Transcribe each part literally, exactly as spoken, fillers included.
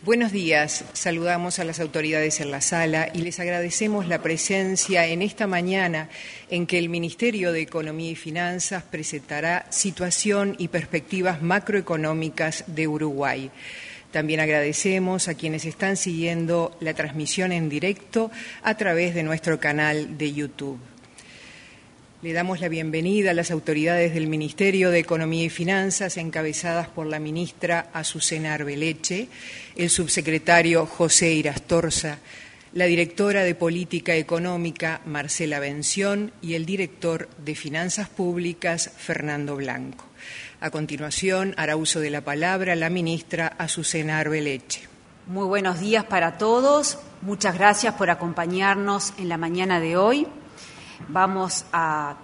Buenos días, saludamos a las autoridades en la sala y les agradecemos la presencia en esta mañana en que el Ministerio de Economía y Finanzas presentará situación y perspectivas macroeconómicas de Uruguay. También agradecemos a quienes están siguiendo la transmisión en directo a través de nuestro canal de YouTube. Le damos la bienvenida a las autoridades del Ministerio de Economía y Finanzas, encabezadas por la ministra Azucena Arbeleche, el subsecretario José Irastorza, la directora de Política Económica Marcela Bención y el director de Finanzas Públicas Fernando Blanco. A continuación, hará uso de la palabra la ministra Azucena Arbeleche. Muy buenos días para todos. Muchas gracias por acompañarnos en la mañana de hoy. Vamos a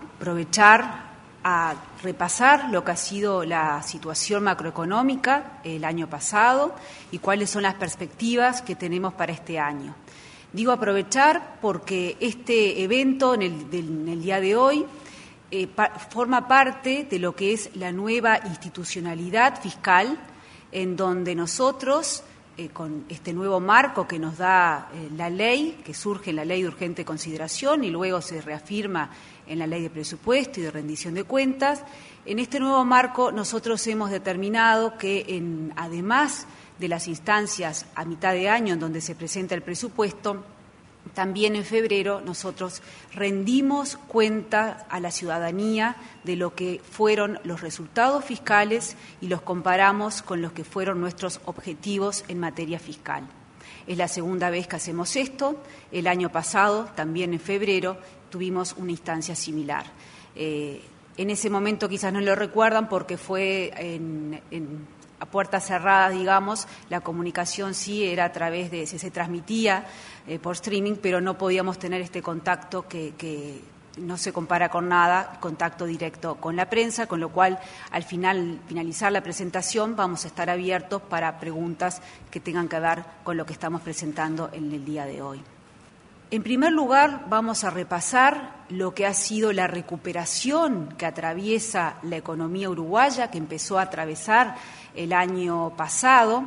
aprovechar a repasar lo que ha sido la situación macroeconómica el año pasado y cuáles son las perspectivas que tenemos para este año. Digo aprovechar porque este evento en el, del, en el día de hoy eh, pa, forma parte de lo que es la nueva institucionalidad fiscal, en donde nosotros, Eh, con este nuevo marco que nos da eh, la ley, que surge en la Ley de Urgente Consideración y luego se reafirma en la Ley de Presupuesto y de Rendición de Cuentas, en este nuevo marco nosotros hemos determinado que, en, además de las instancias a mitad de año en donde se presenta el presupuesto, también en febrero nosotros rendimos cuenta a la ciudadanía de lo que fueron los resultados fiscales y los comparamos con los que fueron nuestros objetivos en materia fiscal. Es la segunda vez que hacemos esto. El año pasado, también en febrero, tuvimos una instancia similar. Eh, en ese momento quizás no lo recuerdan porque fue en, en a puertas cerradas, digamos, la comunicación sí era a través de, se, se transmitía eh, por streaming, pero no podíamos tener este contacto que, que no se compara con nada, contacto directo con la prensa, con lo cual al final, finalizar la presentación, vamos a estar abiertos para preguntas que tengan que ver con lo que estamos presentando en el día de hoy. En primer lugar, vamos a repasar lo que ha sido la recuperación que atraviesa la economía uruguaya, que empezó a atravesar el año pasado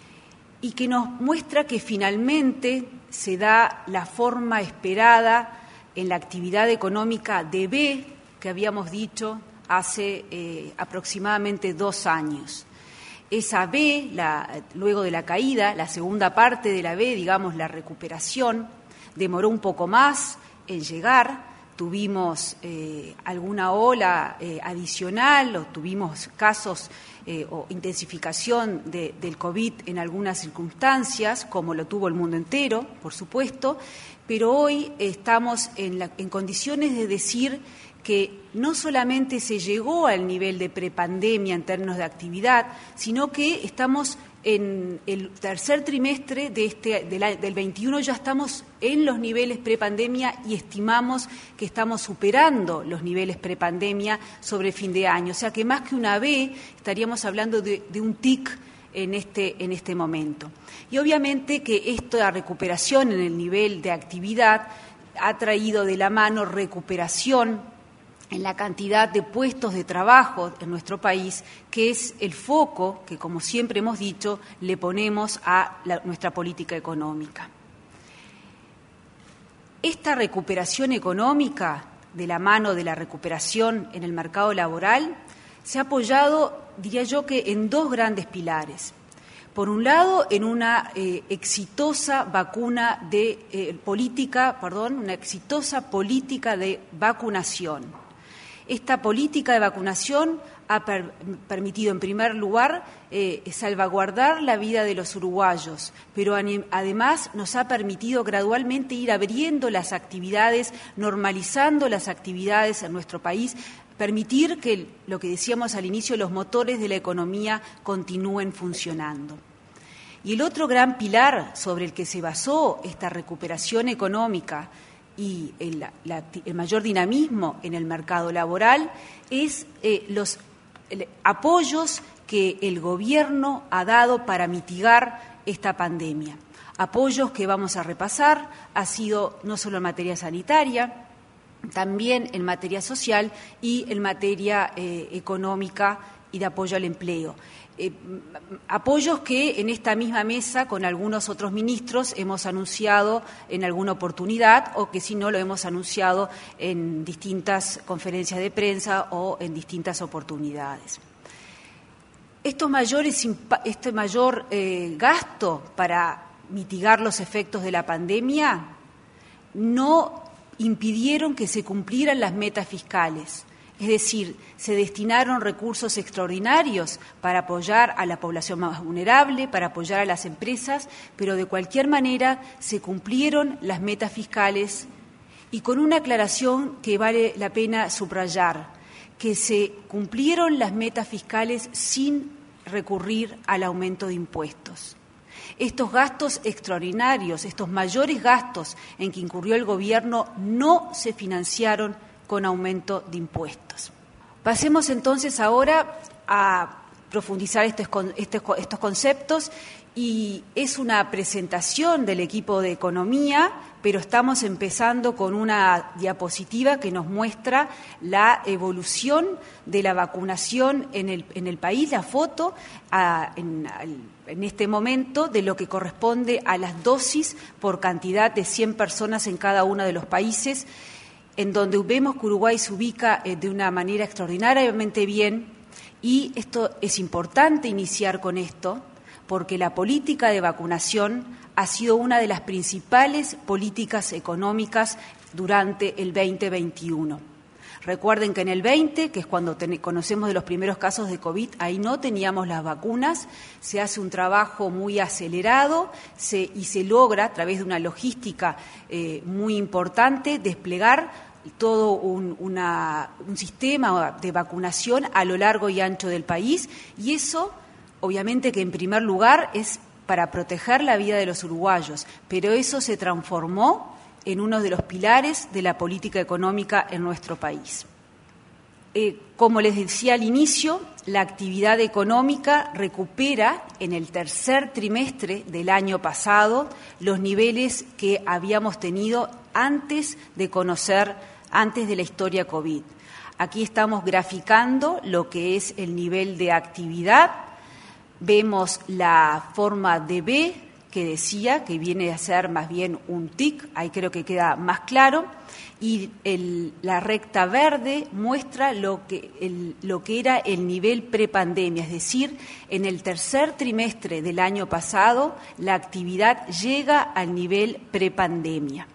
y que nos muestra que finalmente se da la forma esperada en la actividad económica de V, que habíamos dicho hace eh, aproximadamente dos años. Esa V, la, luego de la caída, la segunda parte de la V, digamos, la recuperación, demoró un poco más en llegar, tuvimos eh, alguna ola eh, adicional o tuvimos casos eh, o intensificación de, del COVID en algunas circunstancias, como lo tuvo el mundo entero, por supuesto, pero hoy estamos en, la, en condiciones de decir que no solamente se llegó al nivel de prepandemia en términos de actividad, sino que estamos en el tercer trimestre de este, de la, del veintiuno, ya estamos en los niveles prepandemia y estimamos que estamos superando los niveles prepandemia sobre fin de año. O sea que más que una V, estaríamos hablando de, de un tic en este, en este momento. Y obviamente que esta recuperación en el nivel de actividad ha traído de la mano recuperación en la cantidad de puestos de trabajo en nuestro país, que es el foco que, como siempre hemos dicho, le ponemos a la, nuestra política económica. Esta recuperación económica, de la mano de la recuperación en el mercado laboral, se ha apoyado, diría yo, que en dos grandes pilares. Por un lado, en una eh, exitosa vacuna de eh, política, perdón, una exitosa política de vacunación. Esta política de vacunación ha per- permitido, en primer lugar, eh, salvaguardar la vida de los uruguayos, pero anim- además nos ha permitido gradualmente ir abriendo las actividades, normalizando las actividades en nuestro país, permitir que, lo que decíamos al inicio, los motores de la economía continúen funcionando. Y el otro gran pilar sobre el que se basó esta recuperación económica y el, la, el mayor dinamismo en el mercado laboral es eh, los el, apoyos que el Gobierno ha dado para mitigar esta pandemia. Apoyos que vamos a repasar, ha sido no solo en materia sanitaria, también en materia social y en materia eh, económica y de apoyo al empleo. Eh, apoyos que en esta misma mesa con algunos otros ministros hemos anunciado en alguna oportunidad o que si no lo hemos anunciado en distintas conferencias de prensa o en distintas oportunidades. Estos mayores, este mayor eh, gasto para mitigar los efectos de la pandemia no impidieron que se cumplieran las metas fiscales. Es decir, se destinaron recursos extraordinarios para apoyar a la población más vulnerable, para apoyar a las empresas, pero de cualquier manera se cumplieron las metas fiscales y con una aclaración que vale la pena subrayar, que se cumplieron las metas fiscales sin recurrir al aumento de impuestos. Estos gastos extraordinarios, estos mayores gastos en que incurrió el Gobierno no se financiaron con aumento de impuestos. Pasemos entonces ahora a profundizar estos, estos conceptos y es una presentación del equipo de Economía, pero estamos empezando con una diapositiva que nos muestra la evolución de la vacunación en el, en el país, la foto a, en, en este momento de lo que corresponde a las dosis por cantidad de cien personas en cada uno de los países, en donde vemos que Uruguay se ubica eh, de una manera extraordinariamente bien, y esto es importante iniciar con esto, porque la política de vacunación ha sido una de las principales políticas económicas durante el veinte veintiuno. Recuerden que en el veinte, que es cuando ten, conocemos de los primeros casos de COVID, ahí no teníamos las vacunas, se hace un trabajo muy acelerado se, y se logra, a través de una logística eh, muy importante, desplegar todo un, una, un sistema de vacunación a lo largo y ancho del país, y eso, obviamente que en primer lugar es para proteger la vida de los uruguayos, pero eso se transformó en uno de los pilares de la política económica en nuestro país. Eh, como les decía al inicio, la actividad económica recupera en el tercer trimestre del año pasado los niveles que habíamos tenido antes de conocer, antes de la historia COVID. Aquí estamos graficando lo que es el nivel de actividad. Vemos la forma de V, que decía que viene a ser más bien un tic, ahí creo que queda más claro, y el, la recta verde muestra lo que, el, lo que era el nivel prepandemia, es decir, en el tercer trimestre del año pasado la actividad llega al nivel prepandemia.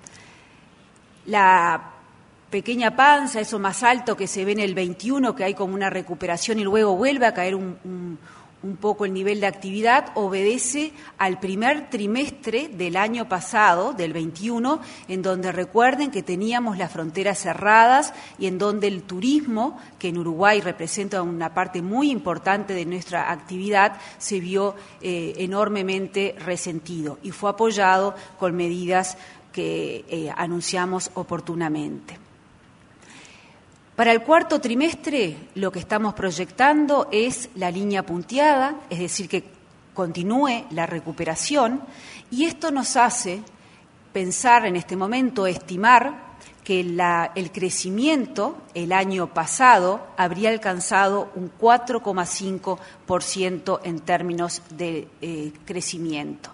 La pequeña panza, eso más alto que se ve en el veintiuno, que hay como una recuperación y luego vuelve a caer un, un un poco el nivel de actividad, obedece al primer trimestre del año pasado, del veintiuno, en donde recuerden que teníamos las fronteras cerradas y en donde el turismo, que en Uruguay representa una parte muy importante de nuestra actividad, se vio eh, enormemente resentido y fue apoyado con medidas que eh, anunciamos oportunamente. Para el cuarto trimestre, lo que estamos proyectando es la línea punteada, es decir, que continúe la recuperación, y esto nos hace pensar en este momento, estimar que la, el crecimiento el año pasado habría alcanzado un cuatro coma cinco por ciento en términos de eh, crecimiento.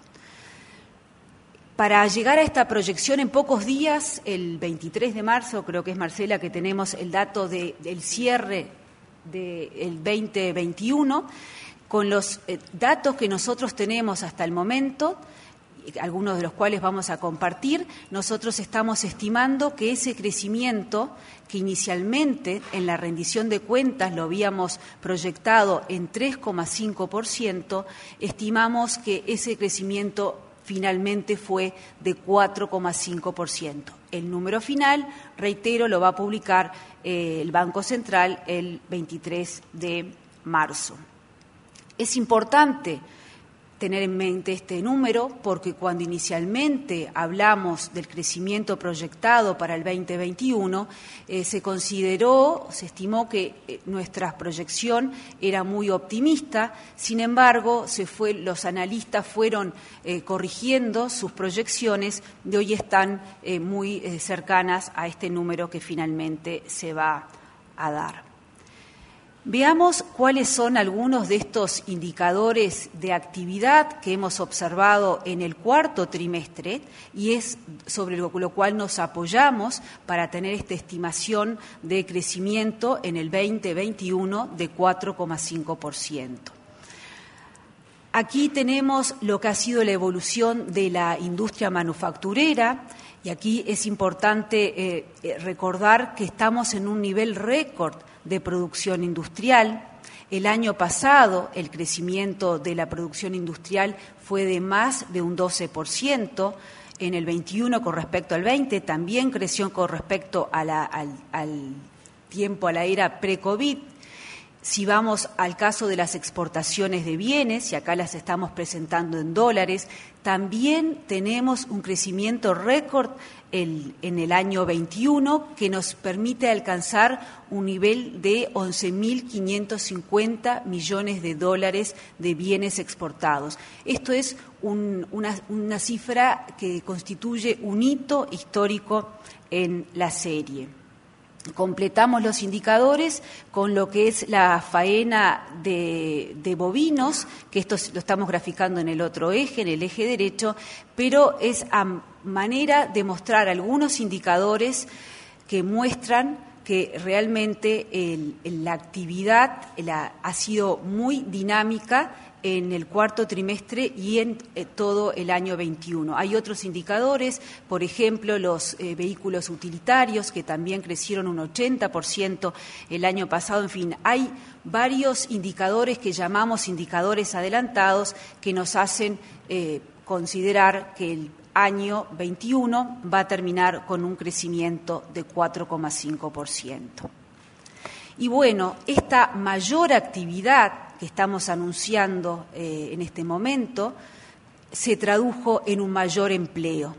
Para llegar a esta proyección en pocos días, el veintitrés de marzo, creo que es Marcela, que tenemos el dato de, del cierre del veinte veintiuno, con los eh, datos que nosotros tenemos hasta el momento, algunos de los cuales vamos a compartir, nosotros estamos estimando que ese crecimiento, que inicialmente en la rendición de cuentas lo habíamos proyectado en tres coma cinco por ciento, estimamos que ese crecimiento finalmente fue de cuatro coma cinco por ciento. El número final, reitero, lo va a publicar eh, el Banco Central el veintitrés de marzo. Es importante tener en mente este número porque cuando inicialmente hablamos del crecimiento proyectado para el veinte veintiuno, eh, se consideró, se estimó que eh, nuestra proyección era muy optimista, sin embargo, se fue, los analistas fueron eh, corrigiendo sus proyecciones y hoy están eh, muy eh, cercanas a este número que finalmente se va a dar. Veamos cuáles son algunos de estos indicadores de actividad que hemos observado en el cuarto trimestre y es sobre lo, lo cual nos apoyamos para tener esta estimación de crecimiento en el veinte veintiuno de cuatro coma cinco por ciento. Aquí tenemos lo que ha sido la evolución de la industria manufacturera y aquí es importante eh, recordar que estamos en un nivel récord de producción industrial. El año pasado el crecimiento de la producción industrial fue de más de un doce por ciento. En el veintiuno con respecto al veinte también creció con respecto a la, al, al tiempo, a la era pre-COVID. Si vamos al caso de las exportaciones de bienes, y acá las estamos presentando en dólares, también tenemos un crecimiento récord el, en el año veintiuno que nos permite alcanzar un nivel de once mil quinientos cincuenta millones de dólares de bienes exportados. Esto es un, una, una cifra que constituye un hito histórico en la serie. Completamos los indicadores con lo que es la faena de, de bovinos, que esto lo estamos graficando en el otro eje, en el eje derecho, pero es a manera de mostrar algunos indicadores que muestran que realmente el, la actividad la, ha sido muy dinámica en el cuarto trimestre y en eh, todo el año veintiuno. Hay otros indicadores, por ejemplo, los eh, vehículos utilitarios, que también crecieron un ochenta por ciento el año pasado. En fin, hay varios indicadores que llamamos indicadores adelantados que nos hacen eh, considerar que el año veintiuno va a terminar con un crecimiento de cuatro coma cinco por ciento. Y bueno, esta mayor actividad que estamos anunciando eh, en este momento se tradujo en un mayor empleo.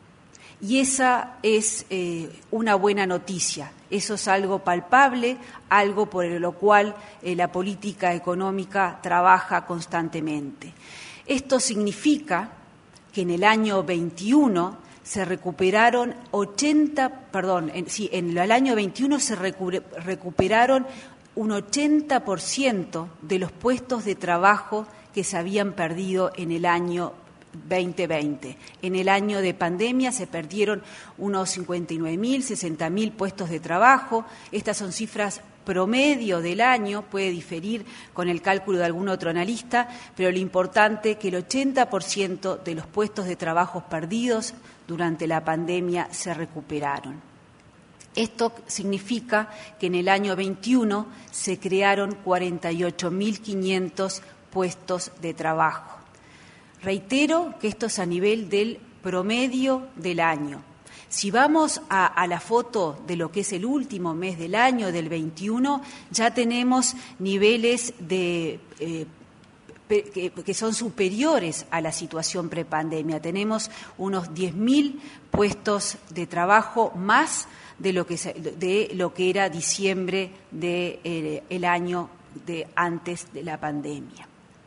Y esa es eh, una buena noticia. Eso es algo palpable, algo por lo cual eh, la política económica trabaja constantemente. Esto significa que en el año veintiuno se recuperaron ochenta, perdón, en, sí, en el año veintiuno se recu- recuperaron un ochenta por ciento de los puestos de trabajo que se habían perdido en el año veinte veinte. En el año de pandemia se perdieron unos cincuenta y nueve mil, sesenta mil puestos de trabajo. Estas son cifras promedio del año, puede diferir con el cálculo de algún otro analista, pero lo importante es que el ochenta por ciento de los puestos de trabajo perdidos durante la pandemia se recuperaron. Esto significa que en el año veintiuno se crearon cuarenta y ocho mil quinientos puestos de trabajo. Reitero que esto es a nivel del promedio del año. Si vamos a, a la foto de lo que es el último mes del año, del veintiuno, ya tenemos niveles de eh, que, que son superiores a la situación prepandemia. Tenemos unos diez mil puestos de trabajo más de lo que, de lo que era diciembre del de, eh, año de antes de la pandemia.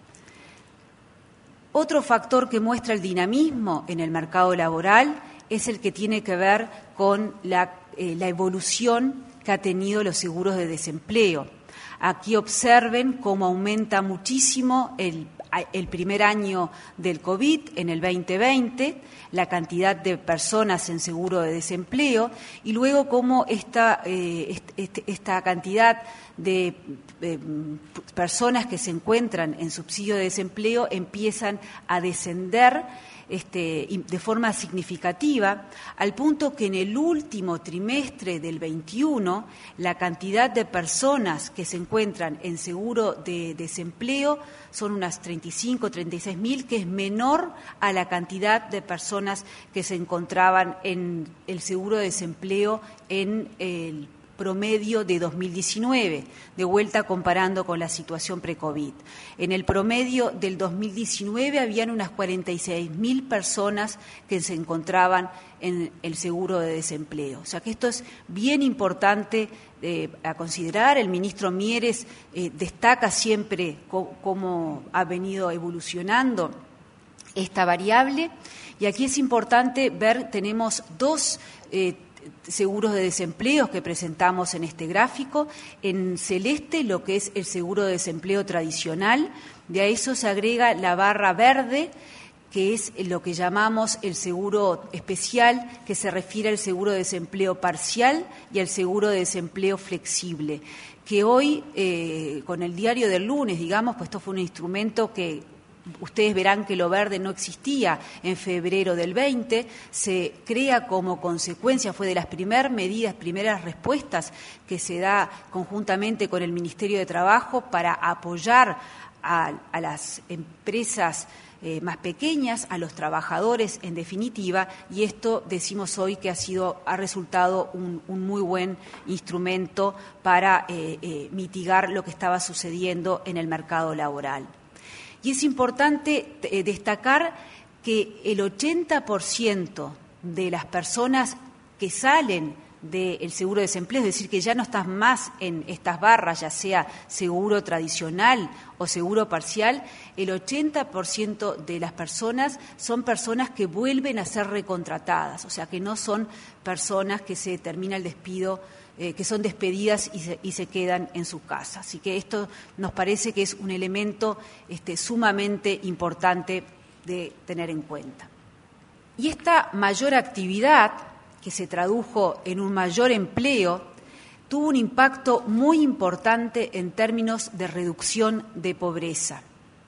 Otro factor que muestra el dinamismo en el mercado laboral es el que tiene que ver con la, eh, la evolución que ha tenido los seguros de desempleo. Aquí observen cómo aumenta muchísimo el el primer año del COVID, en el veinte veinte, la cantidad de personas en seguro de desempleo y luego cómo esta, eh, este, esta cantidad de eh, personas que se encuentran en subsidio de desempleo empiezan a descender Este, de forma significativa, al punto que en el último trimestre del veintiuno la cantidad de personas que se encuentran en seguro de desempleo son unas treinta y cinco, treinta y seis mil, que es menor a la cantidad de personas que se encontraban en el seguro de desempleo en el promedio de dos mil diecinueve, de vuelta comparando con la situación pre-COVID. En el promedio del dos mil diecinueve habían unas cuarenta y seis mil personas que se encontraban en el seguro de desempleo. O sea que esto es bien importante eh, a considerar. El ministro Mieres eh, destaca siempre co- cómo ha venido evolucionando esta variable y aquí es importante ver, tenemos dos eh, seguros de desempleo que presentamos en este gráfico. En celeste lo que es el seguro de desempleo tradicional, de a eso se agrega la barra verde, que es lo que llamamos el seguro especial, que se refiere al seguro de desempleo parcial y al seguro de desempleo flexible, que hoy, eh, con el diario del lunes, digamos, pues esto fue un instrumento que ustedes verán que lo verde no existía en febrero del veinte, se crea como consecuencia, fue de las primeras medidas, primeras respuestas que se da conjuntamente con el Ministerio de Trabajo para apoyar a, a las empresas eh, más pequeñas, a los trabajadores en definitiva, y esto decimos hoy que ha sido, ha resultado un, un muy buen instrumento para eh, eh, mitigar lo que estaba sucediendo en el mercado laboral. Y es importante eh, destacar que el ochenta por ciento de las personas que salen del seguro de desempleo, es decir, que ya no estás más en estas barras, ya sea seguro tradicional o seguro parcial, el ochenta por ciento de las personas son personas que vuelven a ser recontratadas, o sea, que no son personas que se termina el despido, eh, que son despedidas y se, y se quedan en su casa. Así que esto nos parece que es un elemento este, sumamente importante de tener en cuenta. Y esta mayor actividad, que se tradujo en un mayor empleo, tuvo un impacto muy importante en términos de reducción de pobreza.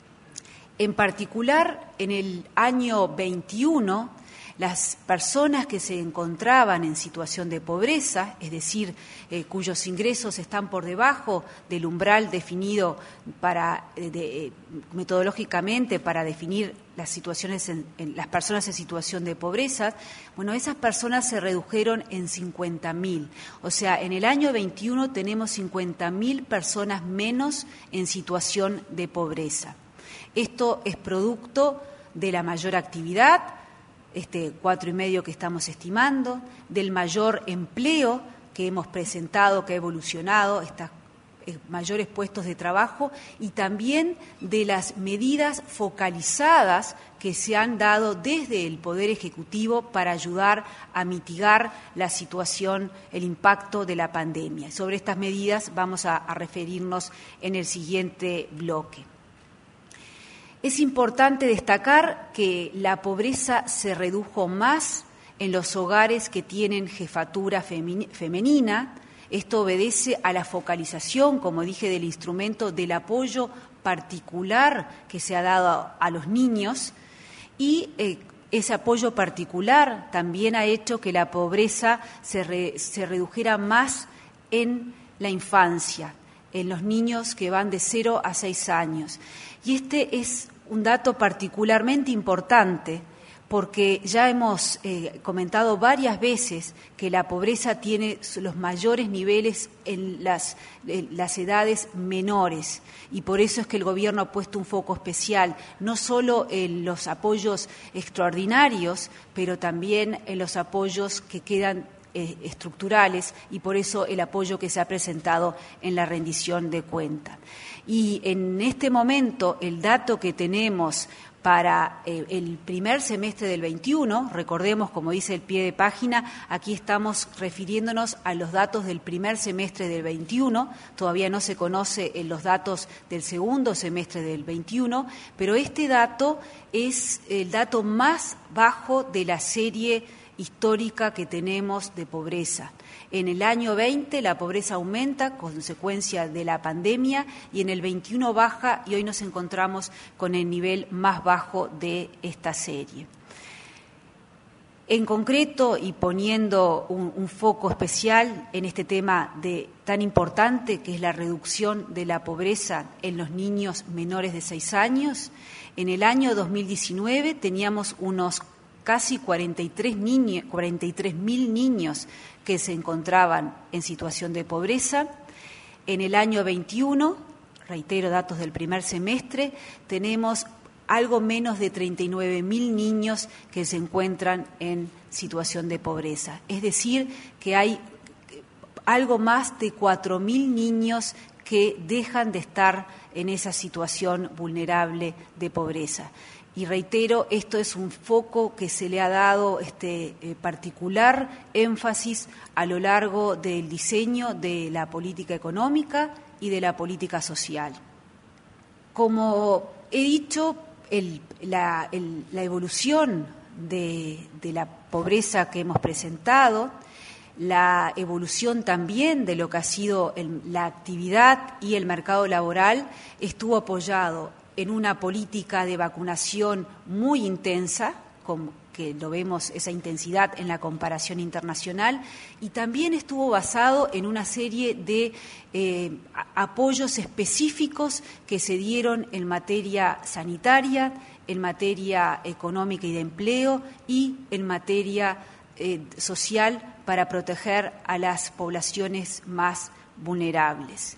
En particular, en el año veintiuno, las personas que se encontraban en situación de pobreza, es decir, eh, cuyos ingresos están por debajo del umbral definido para, de, de, metodológicamente para definir las situaciones en, en las personas en situación de pobreza, bueno, esas personas se redujeron en cincuenta mil. O sea, en el año veintiuno tenemos cincuenta mil personas menos en situación de pobreza. Esto es producto de la mayor actividad, este cuatro y medio que estamos estimando, del mayor empleo que hemos presentado, que ha evolucionado, estos mayores puestos de trabajo, y también de las medidas focalizadas que se han dado desde el Poder Ejecutivo para ayudar a mitigar la situación, el impacto de la pandemia. Sobre estas medidas vamos a, a referirnos en el siguiente bloque. Es importante destacar que la pobreza se redujo más en los hogares que tienen jefatura femenina. Esto obedece a la focalización, como dije, del instrumento del apoyo particular que se ha dado a los niños, y eh, ese apoyo particular también ha hecho que la pobreza se, re, se redujera más en la infancia, en los niños que van de cero a seis años. Y este es un dato particularmente importante porque ya hemos eh, comentado varias veces que la pobreza tiene los mayores niveles en las, en las edades menores, y por eso es que el Gobierno ha puesto un foco especial, no solo en los apoyos extraordinarios, pero también en los apoyos que quedan eh, estructurales, y por eso el apoyo que se ha presentado en la rendición de cuentas. Y en este momento el dato que tenemos para eh, el primer semestre del veintiuno, recordemos, como dice el pie de página, aquí estamos refiriéndonos a los datos del primer semestre del veintiuno, todavía no se conocen los datos del segundo semestre del veintiuno, pero este dato es el dato más bajo de la serie histórica que tenemos de pobreza. En el año veinte la pobreza aumenta, consecuencia de la pandemia, y en el veintiuno baja, y hoy nos encontramos con el nivel más bajo de esta serie. En concreto, y poniendo un, un foco especial en este tema de, tan importante que es la reducción de la pobreza en los niños menores de seis años, en el año dos mil diecinueve teníamos unos casi cuarenta y tres mil niños que se encontraban en situación de pobreza. En el año veintiuno, reitero datos del primer semestre, tenemos algo menos de treinta y nueve mil niños que se encuentran en situación de pobreza. Es decir, que hay algo más de cuatro mil niños que dejan de estar en esa situación vulnerable de pobreza. Y reitero, esto es un foco que se le ha dado este, eh, particular énfasis a lo largo del diseño de la política económica y de la política social. Como he dicho, el, la, el, la evolución de, de la pobreza que hemos presentado, la evolución también de lo que ha sido el, la actividad y el mercado laboral, estuvo apoyado en una política de vacunación muy intensa, como que lo vemos esa intensidad en la comparación internacional, y también estuvo basado en una serie de eh, apoyos específicos que se dieron en materia sanitaria, en materia económica y de empleo y en materia eh, social para proteger a las poblaciones más vulnerables.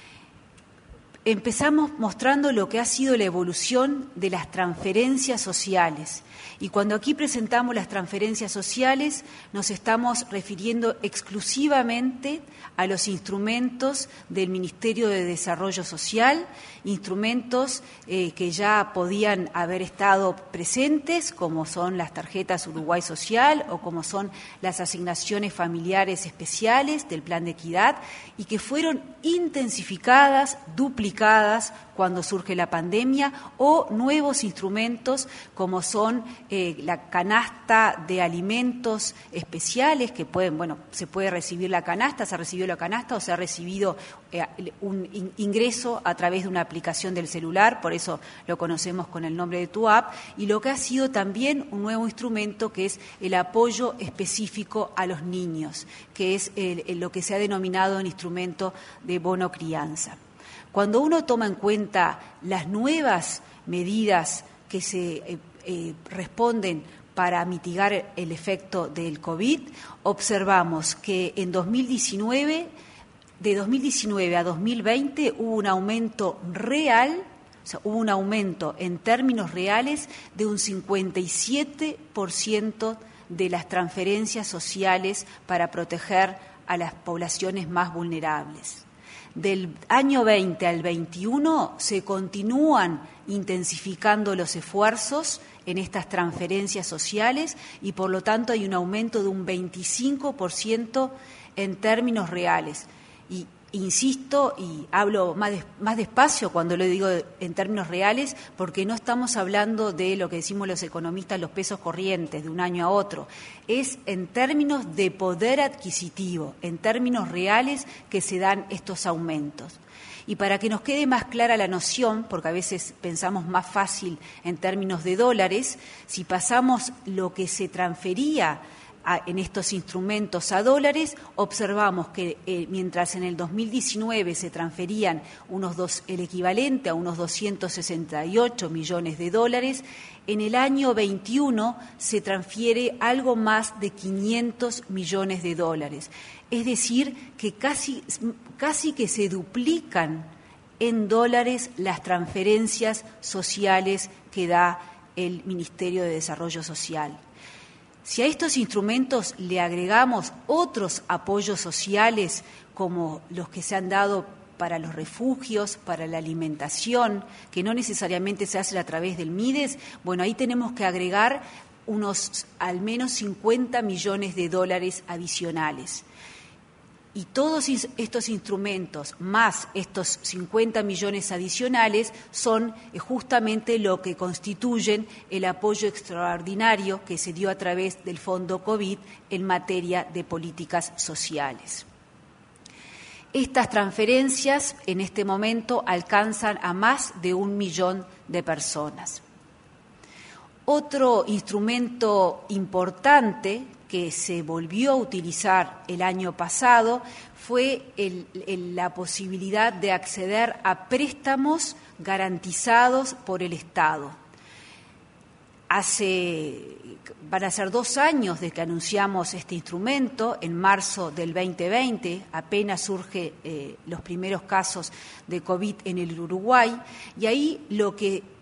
Empezamos mostrando lo que ha sido la evolución de las transferencias sociales. Y cuando aquí presentamos las transferencias sociales, nos estamos refiriendo exclusivamente a los instrumentos del Ministerio de Desarrollo Social, instrumentos eh, que ya podían haber estado presentes, como son las tarjetas Uruguay Social o como son las asignaciones familiares especiales del Plan de Equidad, y que fueron intensificadas, duplicadas cuando surge la pandemia, o nuevos instrumentos como son eh, la canasta de alimentos especiales, que pueden, bueno, se puede recibir la canasta, se ha recibido la canasta o se ha recibido eh, un in- ingreso a través de una aplicación del celular, por eso lo conocemos con el nombre de Tu App, y lo que ha sido también un nuevo instrumento que es el apoyo específico a los niños, que es el, el, lo que se ha denominado un instrumento de bono crianza. Cuando uno toma en cuenta las nuevas medidas que se eh, eh, responden para mitigar el efecto del COVID, observamos que en dos mil diecinueve, de dos mil diecinueve a dos mil veinte, hubo un aumento real, o sea, hubo un aumento en términos reales de un cincuenta y siete por ciento de las transferencias sociales para proteger a las poblaciones más vulnerables. Del año veinte al veintiuno se continúan intensificando los esfuerzos en estas transferencias sociales y, por lo tanto, hay un aumento de un veinticinco por ciento en términos reales. Y insisto y hablo más, des, más despacio cuando lo digo en términos reales, porque no estamos hablando de lo que decimos los economistas, los pesos corrientes, de un año a otro. Es en términos de poder adquisitivo, en términos reales, que se dan estos aumentos. Y para que nos quede más clara la noción, porque a veces pensamos más fácil en términos de dólares, si pasamos lo que se transfería A, en estos instrumentos a dólares, observamos que eh, mientras en el dos mil diecinueve se transferían unos dos, el equivalente a unos doscientos sesenta y ocho millones de dólares, en el año veintiuno se transfiere algo más de quinientos millones de dólares. Es decir, que casi, casi que se duplican en dólares las transferencias sociales que da el Ministerio de Desarrollo Social. Si a estos instrumentos le agregamos otros apoyos sociales, como los que se han dado para los refugios, para la alimentación, que no necesariamente se hacen a través del MIDES, bueno, ahí tenemos que agregar unos al menos cincuenta millones de dólares adicionales. Y todos estos instrumentos, más estos cincuenta millones adicionales, son justamente lo que constituyen el apoyo extraordinario que se dio a través del Fondo COVID en materia de políticas sociales. Estas transferencias en este momento alcanzan a más de un millón de personas. Otro instrumento importante que se volvió a utilizar el año pasado fue el, el, la posibilidad de acceder a préstamos garantizados por el Estado. Hace, van a ser dos años desde que anunciamos este instrumento, en marzo del veinte veinte, apenas surgen eh, los primeros casos de COVID en el Uruguay, y ahí lo que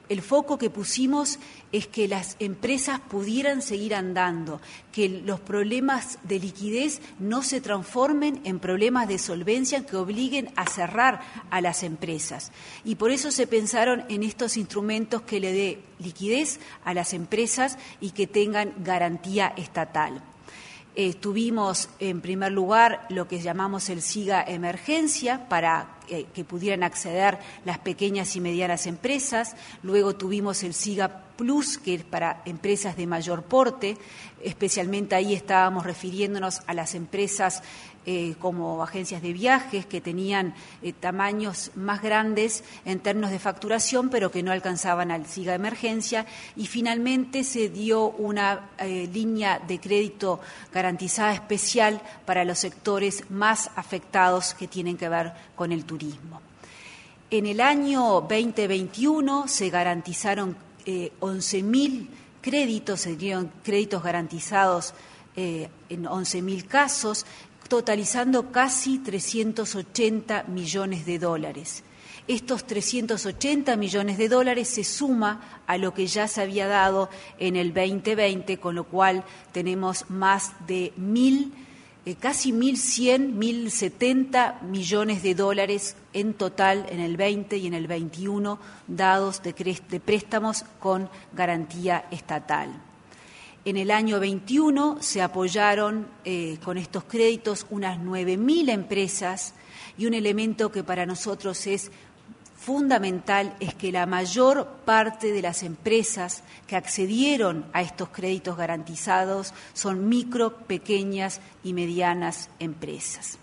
el foco que pusimos es que las empresas pudieran seguir andando, que los problemas de liquidez no se transformen en problemas de solvencia que obliguen a cerrar a las empresas. Y por eso se pensaron en estos instrumentos que le dé liquidez a las empresas y que tengan garantía estatal. Eh, tuvimos, en primer lugar, lo que llamamos el SIGA Emergencia para eh, que pudieran acceder las pequeñas y medianas empresas. Luego tuvimos el SIGA Plus, que es para empresas de mayor porte. Especialmente ahí estábamos refiriéndonos a las empresas eh, como agencias de viajes que tenían eh, tamaños más grandes en términos de facturación, pero que no alcanzaban al SIGA Emergencia. Y finalmente se dio una eh, línea de crédito garantizada especial para los sectores más afectados que tienen que ver con el turismo. En el año veinte veintiuno se garantizaron eh, once mil créditos, se dieron créditos garantizados eh, en once mil casos, totalizando casi trescientos ochenta millones de dólares. Estos trescientos ochenta millones de dólares se suma a lo que ya se había dado en el veinte veinte, con lo cual tenemos más de mil, eh, casi mil cien, mil setenta millones de dólares en total en el veinte y en el veintiuno dados de, de préstamos con garantía estatal. En el año veintiuno se apoyaron eh, con estos créditos unas nueve mil empresas y un elemento que para nosotros es fundamental es que la mayor parte de las empresas que accedieron a estos créditos garantizados son micro, pequeñas y medianas empresas.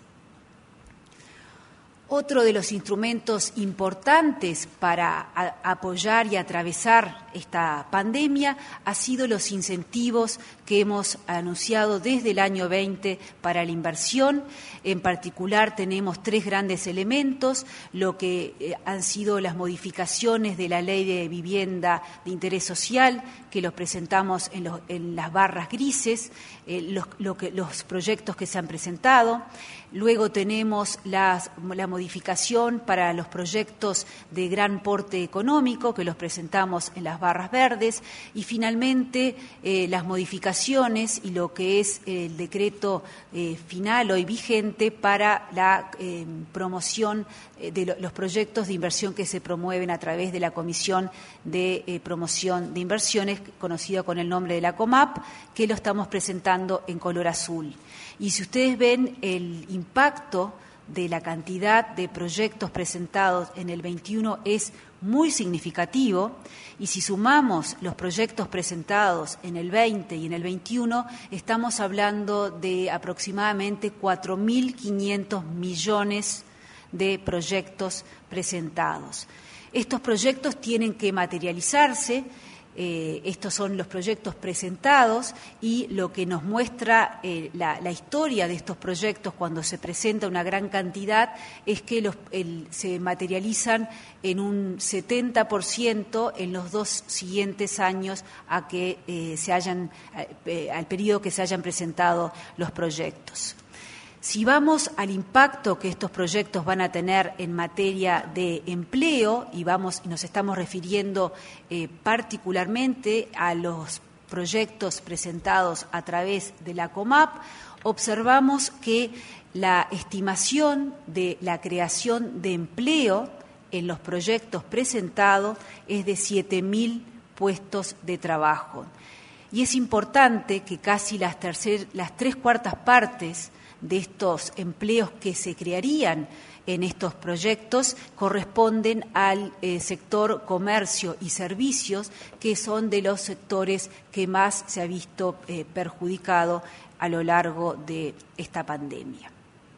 Otro de los instrumentos importantes para a, apoyar y atravesar esta pandemia ha sido los incentivos que hemos anunciado desde el año veinte para la inversión. En particular tenemos tres grandes elementos, lo que eh, han sido las modificaciones de la Ley de Vivienda de Interés Social, que los presentamos en, los, en las barras grises, eh, los, lo que, los proyectos que se han presentado. Luego tenemos las, la modificación para los proyectos de gran porte económico, que los presentamos en las barras verdes. Y finalmente eh, las modificaciones y lo que es el decreto eh, final hoy vigente para la eh, promoción eh, de lo, los proyectos de inversión que se promueven a través de la Comisión de eh, Promoción de Inversiones, conocida con el nombre de la COMAP, que lo estamos presentando en color azul. Y si ustedes ven el impacto de la cantidad de proyectos presentados en el veintiuno es muy significativo, y si sumamos los proyectos presentados en el veinte y en el veintiuno, estamos hablando de aproximadamente cuatro mil quinientos millones de proyectos presentados. Estos proyectos tienen que materializarse. Eh, estos son los proyectos presentados y lo que nos muestra eh, la, la historia de estos proyectos cuando se presenta una gran cantidad es que los, el, se materializan en un setenta por ciento en los dos siguientes años a que eh, se hayan, eh, al periodo que se hayan presentado los proyectos. Si vamos al impacto que estos proyectos van a tener en materia de empleo, y vamos y nos estamos refiriendo eh, particularmente a los proyectos presentados a través de la COMAP, observamos que la estimación de la creación de empleo en los proyectos presentados es de siete mil puestos de trabajo. Y es importante que casi las, tercer, las tres cuartas partes de estos empleos que se crearían en estos proyectos corresponden al eh, sector comercio y servicios, que son de los sectores que más se ha visto eh, perjudicado a lo largo de esta pandemia.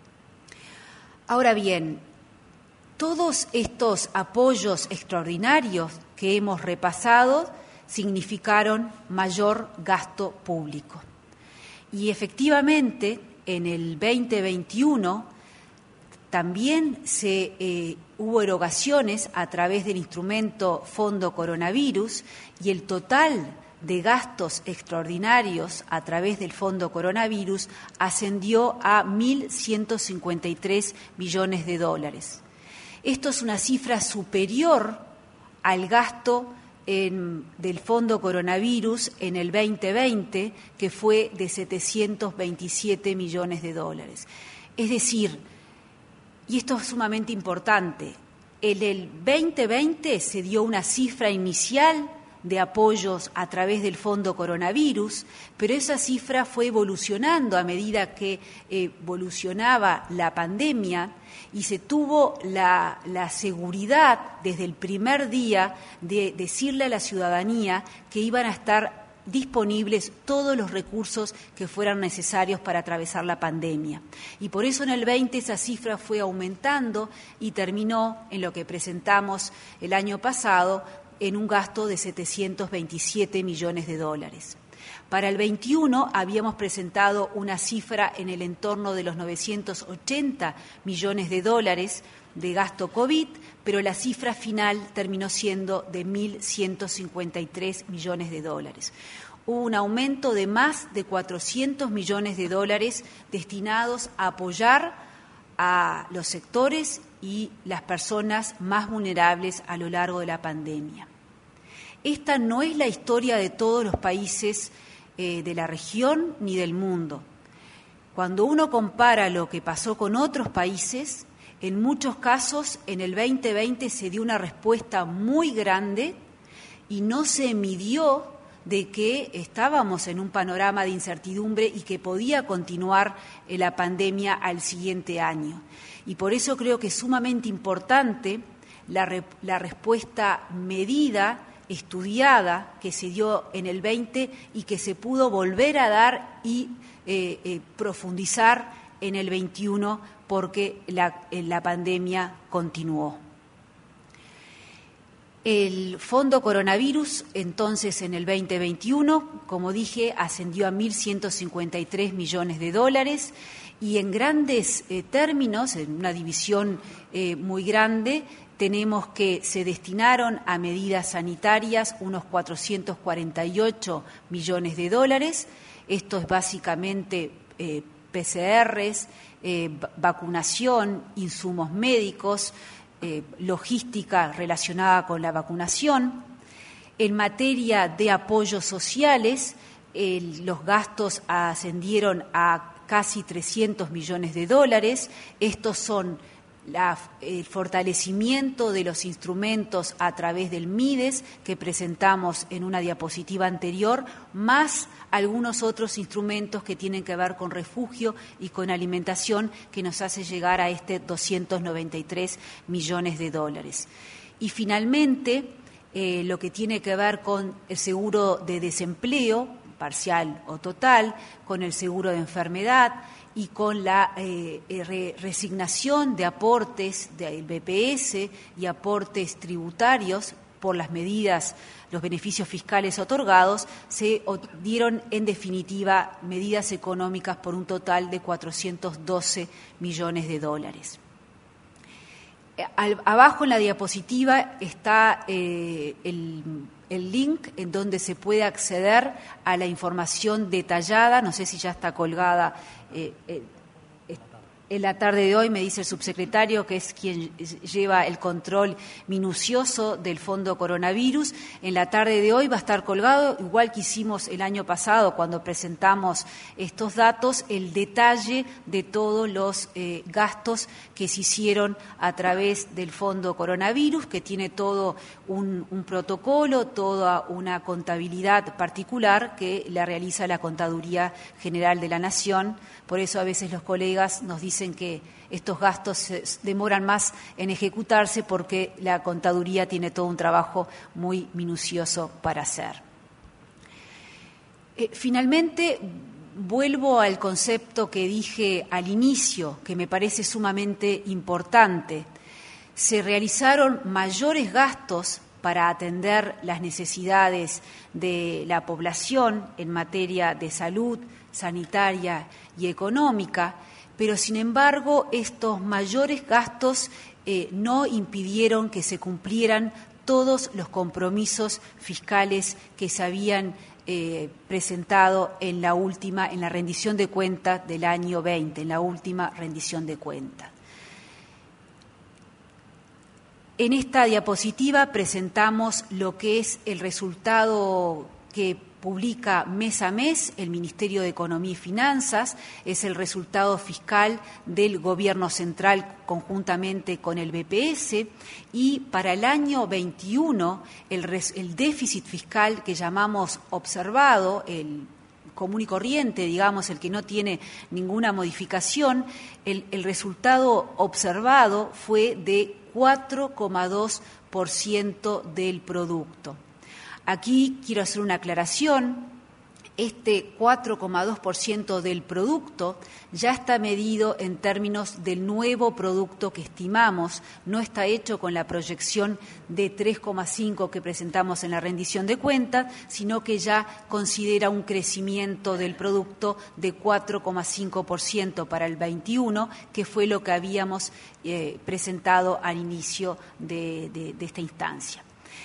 Ahora bien, todos estos apoyos extraordinarios que hemos repasado significaron mayor gasto público. Y efectivamente, en el veinte veintiuno también se eh, hubo erogaciones a través del instrumento Fondo Coronavirus, y el total de gastos extraordinarios a través del Fondo Coronavirus ascendió a mil ciento cincuenta y tres millones de dólares. Esto es una cifra superior al gasto en, del Fondo Coronavirus en el veinte veinte, que fue de setecientos veintisiete millones de dólares. Es decir, y esto es sumamente importante, en el veinte veinte se dio una cifra inicial de apoyos a través del Fondo Coronavirus, pero esa cifra fue evolucionando a medida que evolucionaba la pandemia y se tuvo la, la seguridad desde el primer día de decirle a la ciudadanía que iban a estar disponibles todos los recursos que fueran necesarios para atravesar la pandemia. Y por eso en el veinte esa cifra fue aumentando y terminó en lo que presentamos el año pasado en un gasto de setecientos veintisiete millones de dólares. Para el veintiuno habíamos presentado una cifra en el entorno de los novecientos ochenta millones de dólares de gasto COVID, pero la cifra final terminó siendo de mil ciento cincuenta y tres millones de dólares. Hubo un aumento de más de cuatrocientos millones de dólares destinados a apoyar a los sectores y las personas más vulnerables a lo largo de la pandemia. Esta no es la historia de todos los países eh, de la región ni del mundo. Cuando uno compara lo que pasó con otros países, en muchos casos en el veinte veinte se dio una respuesta muy grande y no se midió de que estábamos en un panorama de incertidumbre y que podía continuar la pandemia al siguiente año. Y por eso creo que es sumamente importante la, re, la respuesta medida, estudiada, que se dio en el veinte y que se pudo volver a dar y eh, eh, profundizar en el veintiuno porque la, la pandemia continuó. El Fondo Coronavirus, entonces, en el veinte veintiuno, como dije, ascendió a mil ciento cincuenta y tres millones de dólares y en grandes eh, términos, en una división eh, muy grande, tenemos que se destinaron a medidas sanitarias unos cuatrocientos cuarenta y ocho millones de dólares. Esto es básicamente eh, P C Rs, eh, vacunación, insumos médicos, Eh, logística relacionada con la vacunación. En materia de apoyos sociales, eh, los gastos ascendieron a casi trescientos millones de dólares. Estos son la, el fortalecimiento de los instrumentos a través del MIDES, que presentamos en una diapositiva anterior, más algunos otros instrumentos que tienen que ver con refugio y con alimentación, que nos hace llegar a este doscientos noventa y tres millones de dólares. Y finalmente, eh, lo que tiene que ver con el seguro de desempleo, parcial o total, con el seguro de enfermedad y con la eh, re, resignación de aportes del B P S y aportes tributarios por las medidas, los beneficios fiscales otorgados, se dieron en definitiva medidas económicas por un total de cuatrocientos doce millones de dólares. Al, abajo en la diapositiva está eh, el, el link en donde se puede acceder a la información detallada, no sé si ya está colgada eh, eh, en la tarde de hoy, me dice el subsecretario, que es quien lleva el control minucioso del Fondo Coronavirus. En la tarde de hoy va a estar colgado, igual que hicimos el año pasado cuando presentamos estos datos, el detalle de todos los eh, gastos que se hicieron a través del Fondo Coronavirus, que tiene todo un, un protocolo, toda una contabilidad particular que la realiza la Contaduría General de la Nación. Por eso a veces los colegas nos dicen que estos gastos se demoran más en ejecutarse porque la contaduría tiene todo un trabajo muy minucioso para hacer. Eh, finalmente, vuelvo al concepto que dije al inicio, que me parece sumamente importante. Se realizaron mayores gastos para atender las necesidades de la población en materia de salud, sanitaria y económica, pero sin embargo estos mayores gastos eh, no impidieron que se cumplieran todos los compromisos fiscales que se habían eh, presentado en la última, en la rendición de cuentas del año veinte, en la última rendición de cuentas. En esta diapositiva presentamos lo que es el resultado que publica mes a mes el Ministerio de Economía y Finanzas, es el resultado fiscal del Gobierno Central conjuntamente con el B P S, y para el año veintiuno el, res, el déficit fiscal que llamamos observado, el común y corriente, digamos, el que no tiene ninguna modificación, el, el resultado observado fue de cuatro coma dos por ciento del producto. Aquí quiero hacer una aclaración. Este cuatro coma dos por ciento del producto ya está medido en términos del nuevo producto que estimamos, no está hecho con la proyección de tres coma cinco que presentamos en la rendición de cuentas, sino que ya considera un crecimiento del producto de cuatro coma cinco por ciento para el veintiuno, que fue lo que habíamos eh, presentado al inicio de, de, de esta instancia.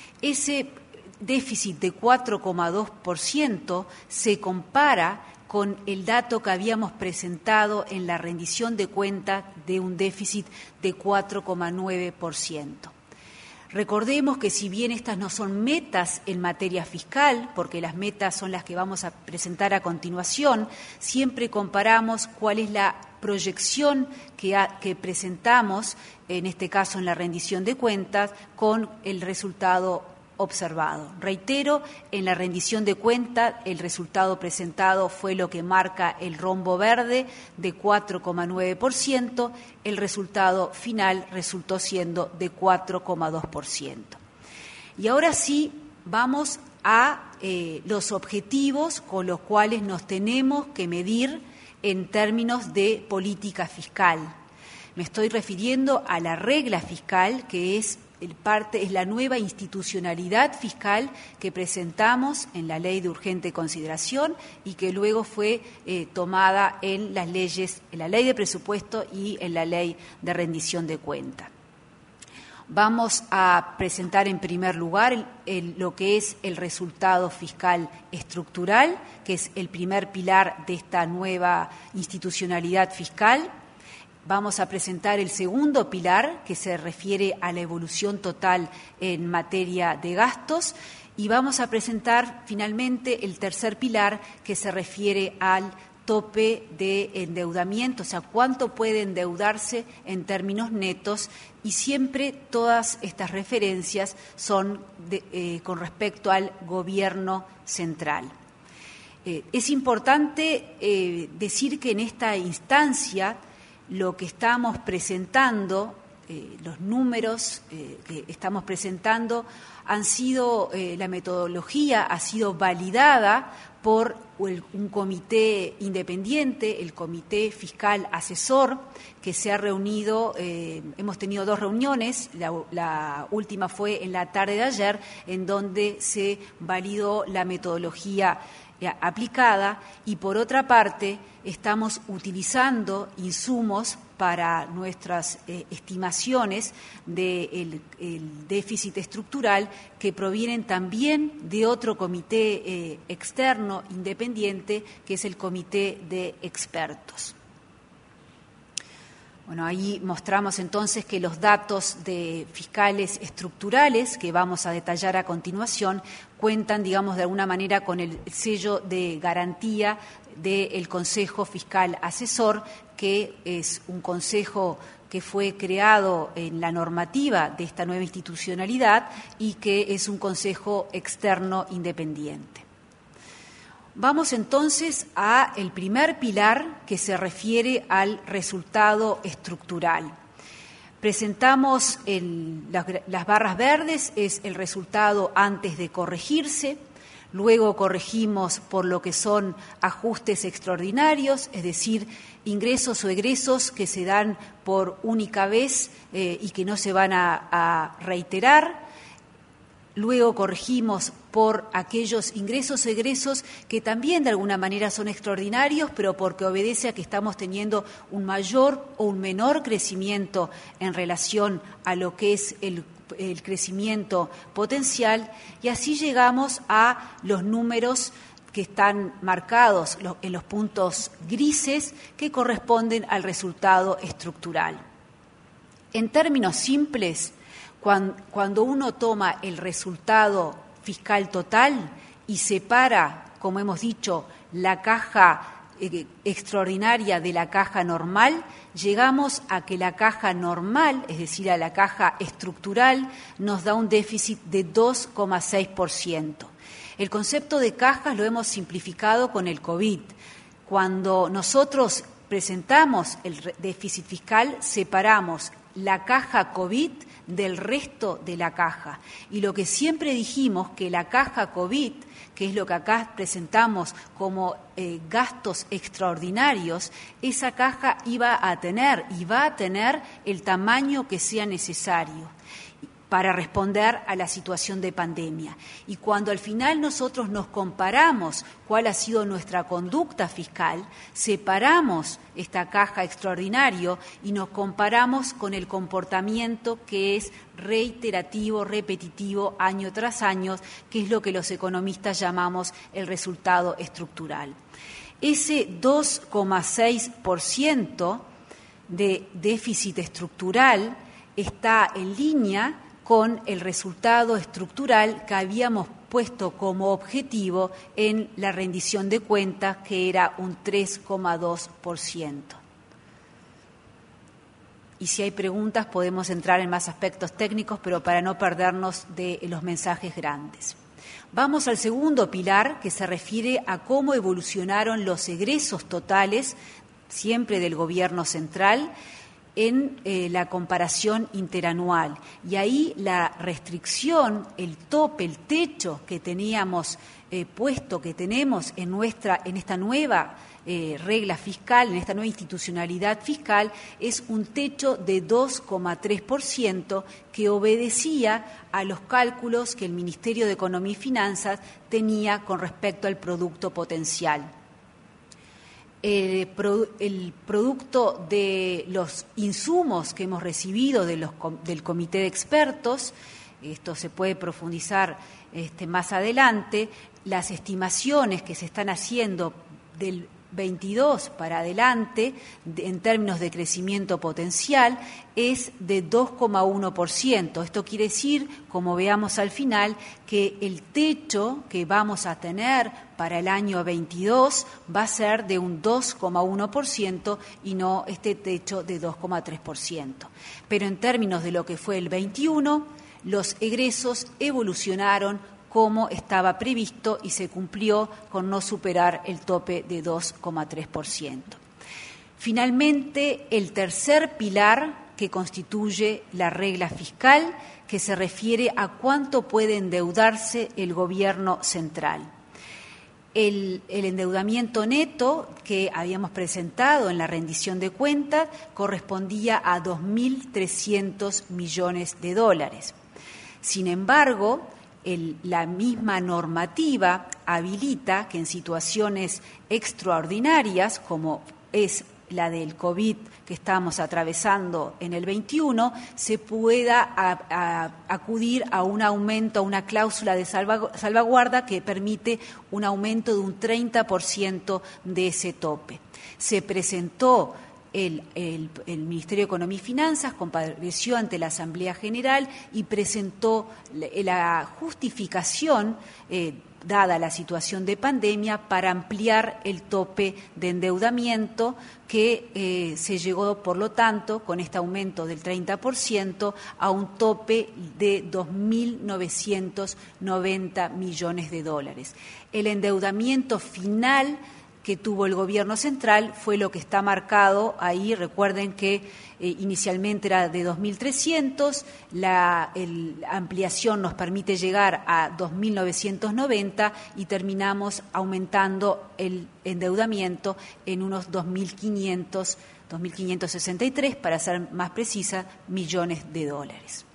Ese déficit de cuatro coma dos por ciento se compara con el dato que habíamos presentado en la rendición de cuentas de un déficit de cuatro coma nueve por ciento. Recordemos que si bien estas no son metas en materia fiscal, porque las metas son las que vamos a presentar a continuación, siempre comparamos cuál es la proyección que, ha, que presentamos, en este caso en la rendición de cuentas, con el resultado observado. Reitero, en la rendición de cuentas el resultado presentado fue lo que marca el rombo verde de cuatro coma nueve por ciento, el resultado final resultó siendo de cuatro coma dos por ciento. Y ahora sí vamos a eh, los objetivos con los cuales nos tenemos que medir en términos de política fiscal. Me estoy refiriendo a la regla fiscal, que es parte es la nueva institucionalidad fiscal que presentamos en la Ley de Urgente Consideración y que luego fue eh, tomada en las leyes, en la Ley de Presupuesto y en la Ley de Rendición de Cuentas. Vamos a presentar en primer lugar el, el, lo que es el resultado fiscal estructural, que es el primer pilar de esta nueva institucionalidad fiscal. Vamos a presentar el segundo pilar, que se refiere a la evolución total en materia de gastos, y vamos a presentar finalmente el tercer pilar, que se refiere al tope de endeudamiento, o sea, cuánto puede endeudarse en términos netos, y siempre todas estas referencias son de, eh, con respecto al Gobierno central. Eh, es importante eh, decir que en esta instancia lo que estamos presentando, eh, los números eh, que estamos presentando, han sido, eh, la metodología ha sido validada por el, un comité independiente, el Comité Fiscal Asesor, que se ha reunido, eh, hemos tenido dos reuniones, la, la última fue en la tarde de ayer, en donde se validó la metodología aplicada, y por otra parte estamos utilizando insumos para nuestras eh, estimaciones del el déficit estructural, que provienen también de otro comité eh, externo independiente, que es el Comité de Expertos. Bueno, ahí mostramos entonces que los datos de fiscales estructurales, que vamos a detallar a continuación, cuentan, digamos, de alguna manera con el sello de garantía del Consejo Fiscal Asesor, que es un consejo que fue creado en la normativa de esta nueva institucionalidad y que es un consejo externo independiente. Vamos entonces a el primer pilar, que se refiere al resultado estructural. Presentamos el, las, las barras verdes, es el resultado antes de corregirse, luego corregimos por lo que son ajustes extraordinarios, es decir, ingresos o egresos que se dan por única vez eh, y que no se van a, a reiterar. Luego corregimos por aquellos ingresos egresos que también de alguna manera son extraordinarios, pero porque obedece a que estamos teniendo un mayor o un menor crecimiento en relación a lo que es el, el crecimiento potencial, y así llegamos a los números que están marcados en los puntos grises, que corresponden al resultado estructural. En términos simples, Cuando uno toma el resultado fiscal total y separa, como hemos dicho, la caja extraordinaria de la caja normal, llegamos a que la caja normal, es decir, a la caja estructural, nos da un déficit de dos coma seis por ciento. El concepto de cajas lo hemos simplificado con el COVID. Cuando nosotros presentamos el déficit fiscal, separamos la caja COVID del resto de la caja. Y lo que siempre dijimos, que la caja COVID, que es lo que acá presentamos como eh, gastos extraordinarios, esa caja iba a tener y va a tener el tamaño que sea necesario para responder a la situación de pandemia. Y cuando al final nosotros nos comparamos cuál ha sido nuestra conducta fiscal, separamos esta caja extraordinario y nos comparamos con el comportamiento que es reiterativo, repetitivo, año tras año, que es lo que los economistas llamamos el resultado estructural. Ese dos coma seis por ciento de déficit estructural está en línea con el resultado estructural que habíamos puesto como objetivo en la rendición de cuentas, que era un tres coma dos por ciento. Y si hay preguntas podemos entrar en más aspectos técnicos, pero para no perdernos de los mensajes grandes. Vamos al segundo pilar, que se refiere a cómo evolucionaron los egresos totales, siempre del Gobierno central, en eh, la comparación interanual. Y ahí la restricción, el tope, el techo que teníamos eh, puesto, que tenemos en, nuestra, en esta nueva eh, regla fiscal, en esta nueva institucionalidad fiscal, es un techo de dos coma tres por ciento que obedecía a los cálculos que el Ministerio de Economía y Finanzas tenía con respecto al producto potencial. El, el producto de los insumos que hemos recibido de los, del Comité de Expertos, esto se puede profundizar este, más adelante, las estimaciones que se están haciendo del veintidós para adelante, de, en términos de crecimiento potencial, es de dos coma uno por ciento. Esto quiere decir, como veamos al final, que el techo que vamos a tener para el año veintidós va a ser de un dos coma uno por ciento y no este techo de dos coma tres por ciento. Pero en términos de lo que fue el veintiuno, los egresos evolucionaron como estaba previsto y se cumplió con no superar el tope de dos coma tres por ciento. Finalmente, el tercer pilar que constituye la regla fiscal, que se refiere a cuánto puede endeudarse el Gobierno central. El, el endeudamiento neto que habíamos presentado en la rendición de cuentas correspondía a dos mil trescientos millones de dólares. Sin embargo, El, la misma normativa habilita que en situaciones extraordinarias, como es la del COVID que estamos atravesando en el veintiuno, se pueda a, a, acudir a un aumento, a una cláusula de salvaguarda que permite un aumento de un treinta por ciento de ese tope. Se presentó El, el, el Ministerio de Economía y Finanzas, compareció ante la Asamblea General y presentó la, la justificación, eh, dada la situación de pandemia, para ampliar el tope de endeudamiento que eh, se llegó, por lo tanto, con este aumento del treinta por ciento, a un tope de dos mil novecientos noventa millones de dólares. El endeudamiento final que tuvo el Gobierno central fue lo que está marcado ahí. Recuerden que eh, inicialmente era de dos mil trescientos, la, el, la ampliación nos permite llegar a dos mil novecientos noventa y terminamos aumentando el endeudamiento en unos dos mil quinientos, dos mil quinientos sesenta y tres, para ser más precisa, millones de dólares.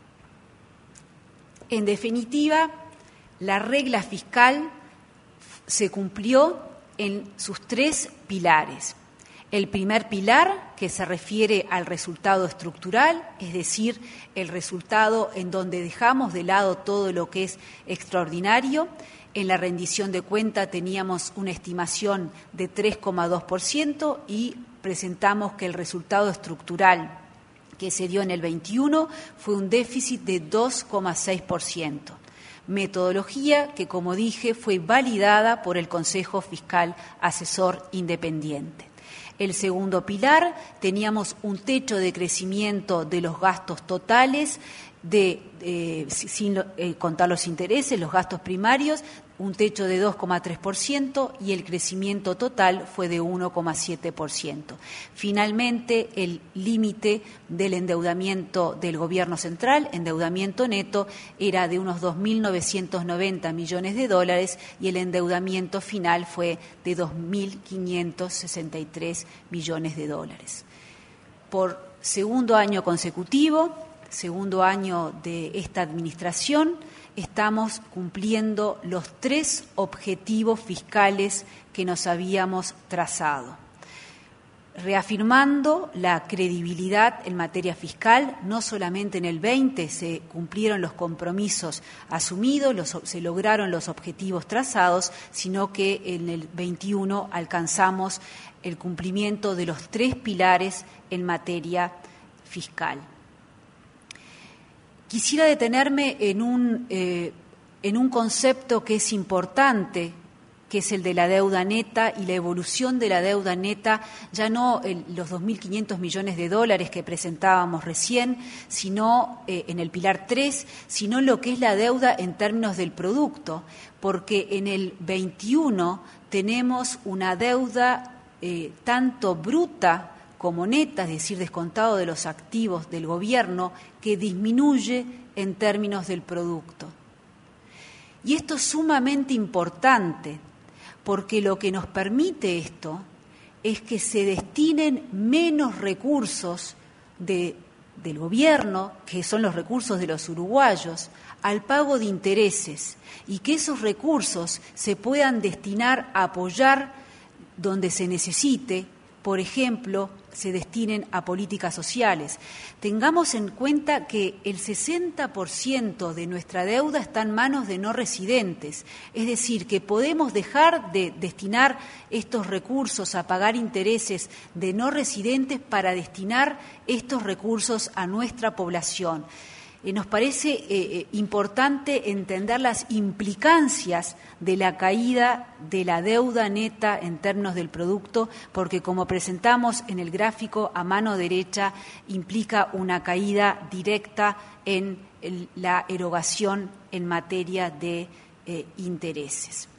En definitiva, la regla fiscal se cumplió en sus tres pilares. El primer pilar, que se refiere al resultado estructural, es decir, el resultado en donde dejamos de lado todo lo que es extraordinario. En la rendición de cuenta teníamos una estimación de tres coma dos por ciento y presentamos que el resultado estructural que se dio en el veintiuno fue un déficit de dos coma seis por ciento. Metodología que, como dije, fue validada por el Consejo Fiscal Asesor Independiente. El segundo pilar, teníamos un techo de crecimiento de los gastos totales, de, eh, sin eh, contar los intereses, los gastos primarios, un techo de dos coma tres por ciento y el crecimiento total fue de uno coma siete por ciento. Finalmente, el límite del endeudamiento del Gobierno central, endeudamiento neto, era de unos dos mil novecientos noventa millones de dólares y el endeudamiento final fue de dos mil quinientos sesenta y tres millones de dólares. Por segundo año consecutivo, segundo año de esta administración, estamos cumpliendo los tres objetivos fiscales que nos habíamos trazado, reafirmando la credibilidad en materia fiscal. No solamente en el veinte se cumplieron los compromisos asumidos, los, se lograron los objetivos trazados, sino que en el veintiuno alcanzamos el cumplimiento de los tres pilares en materia fiscal. Quisiera detenerme en un, eh, en un concepto que es importante, que es el de la deuda neta y la evolución de la deuda neta, ya no en los dos mil quinientos millones de dólares que presentábamos recién, sino eh, en el pilar tres, sino lo que es la deuda en términos del producto, porque en el veintiuno tenemos una deuda eh, tanto bruta como neta, es decir, descontado de los activos del gobierno, que disminuye en términos del producto. Y esto es sumamente importante, porque lo que nos permite esto es que se destinen menos recursos de, del gobierno, que son los recursos de los uruguayos, al pago de intereses, y que esos recursos se puedan destinar a apoyar donde se necesite. Por ejemplo, se destinen a políticas sociales. Tengamos en cuenta que el sesenta por ciento de nuestra deuda está en manos de no residentes, es decir, que podemos dejar de destinar estos recursos a pagar intereses de no residentes para destinar estos recursos a nuestra población. Eh, nos parece eh, importante entender las implicancias de la caída de la deuda neta en términos del producto, porque como presentamos en el gráfico a mano derecha, implica una caída directa en el, la erogación en materia de eh, intereses.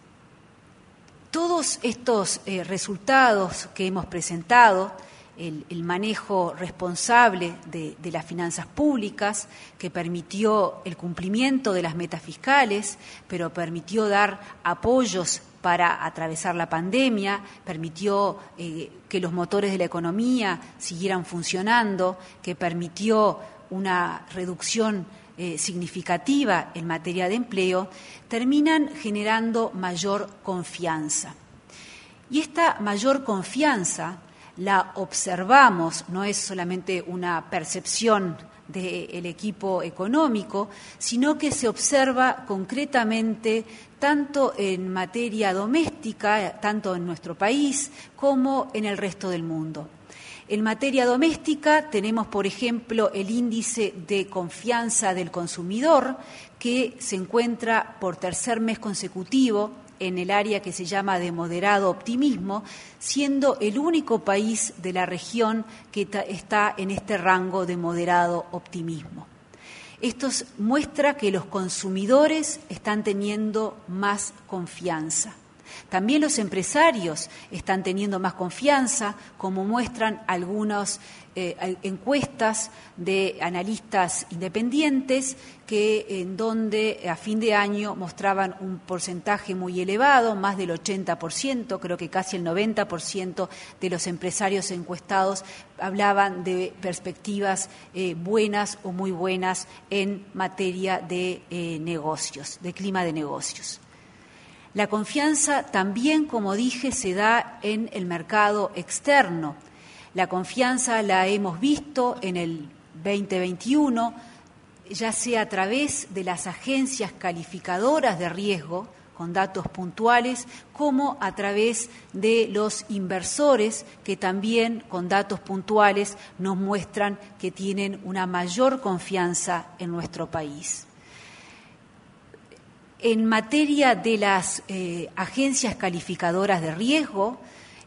Todos estos eh, resultados que hemos presentado, El, el manejo responsable de, de las finanzas públicas, que permitió el cumplimiento de las metas fiscales, pero permitió dar apoyos para atravesar la pandemia, permitió eh, que los motores de la economía siguieran funcionando, que permitió una reducción eh, significativa en materia de empleo, terminan generando mayor confianza. Y esta mayor confianza la observamos, no es solamente una percepción del equipo económico, sino que se observa concretamente tanto en materia doméstica, tanto en nuestro país como en el resto del mundo. En materia doméstica tenemos, por ejemplo, el índice de confianza del consumidor, que se encuentra por tercer mes consecutivo en el área que se llama de moderado optimismo, siendo el único país de la región que está en este rango de moderado optimismo. Esto muestra que los consumidores están teniendo más confianza. También los empresarios están teniendo más confianza, como muestran algunas eh, encuestas de analistas independientes que en donde a fin de año mostraban un porcentaje muy elevado, más del ochenta por ciento, creo que casi el noventa por ciento de los empresarios encuestados hablaban de perspectivas eh, buenas o muy buenas en materia de eh, negocios, de clima de negocios. La confianza también, como dije, se da en el mercado externo. La confianza la hemos visto en el veinte veintiuno, ya sea a través de las agencias calificadoras de riesgo, con datos puntuales, como a través de los inversores que también con datos puntuales nos muestran que tienen una mayor confianza en nuestro país. En materia de las eh, agencias calificadoras de riesgo,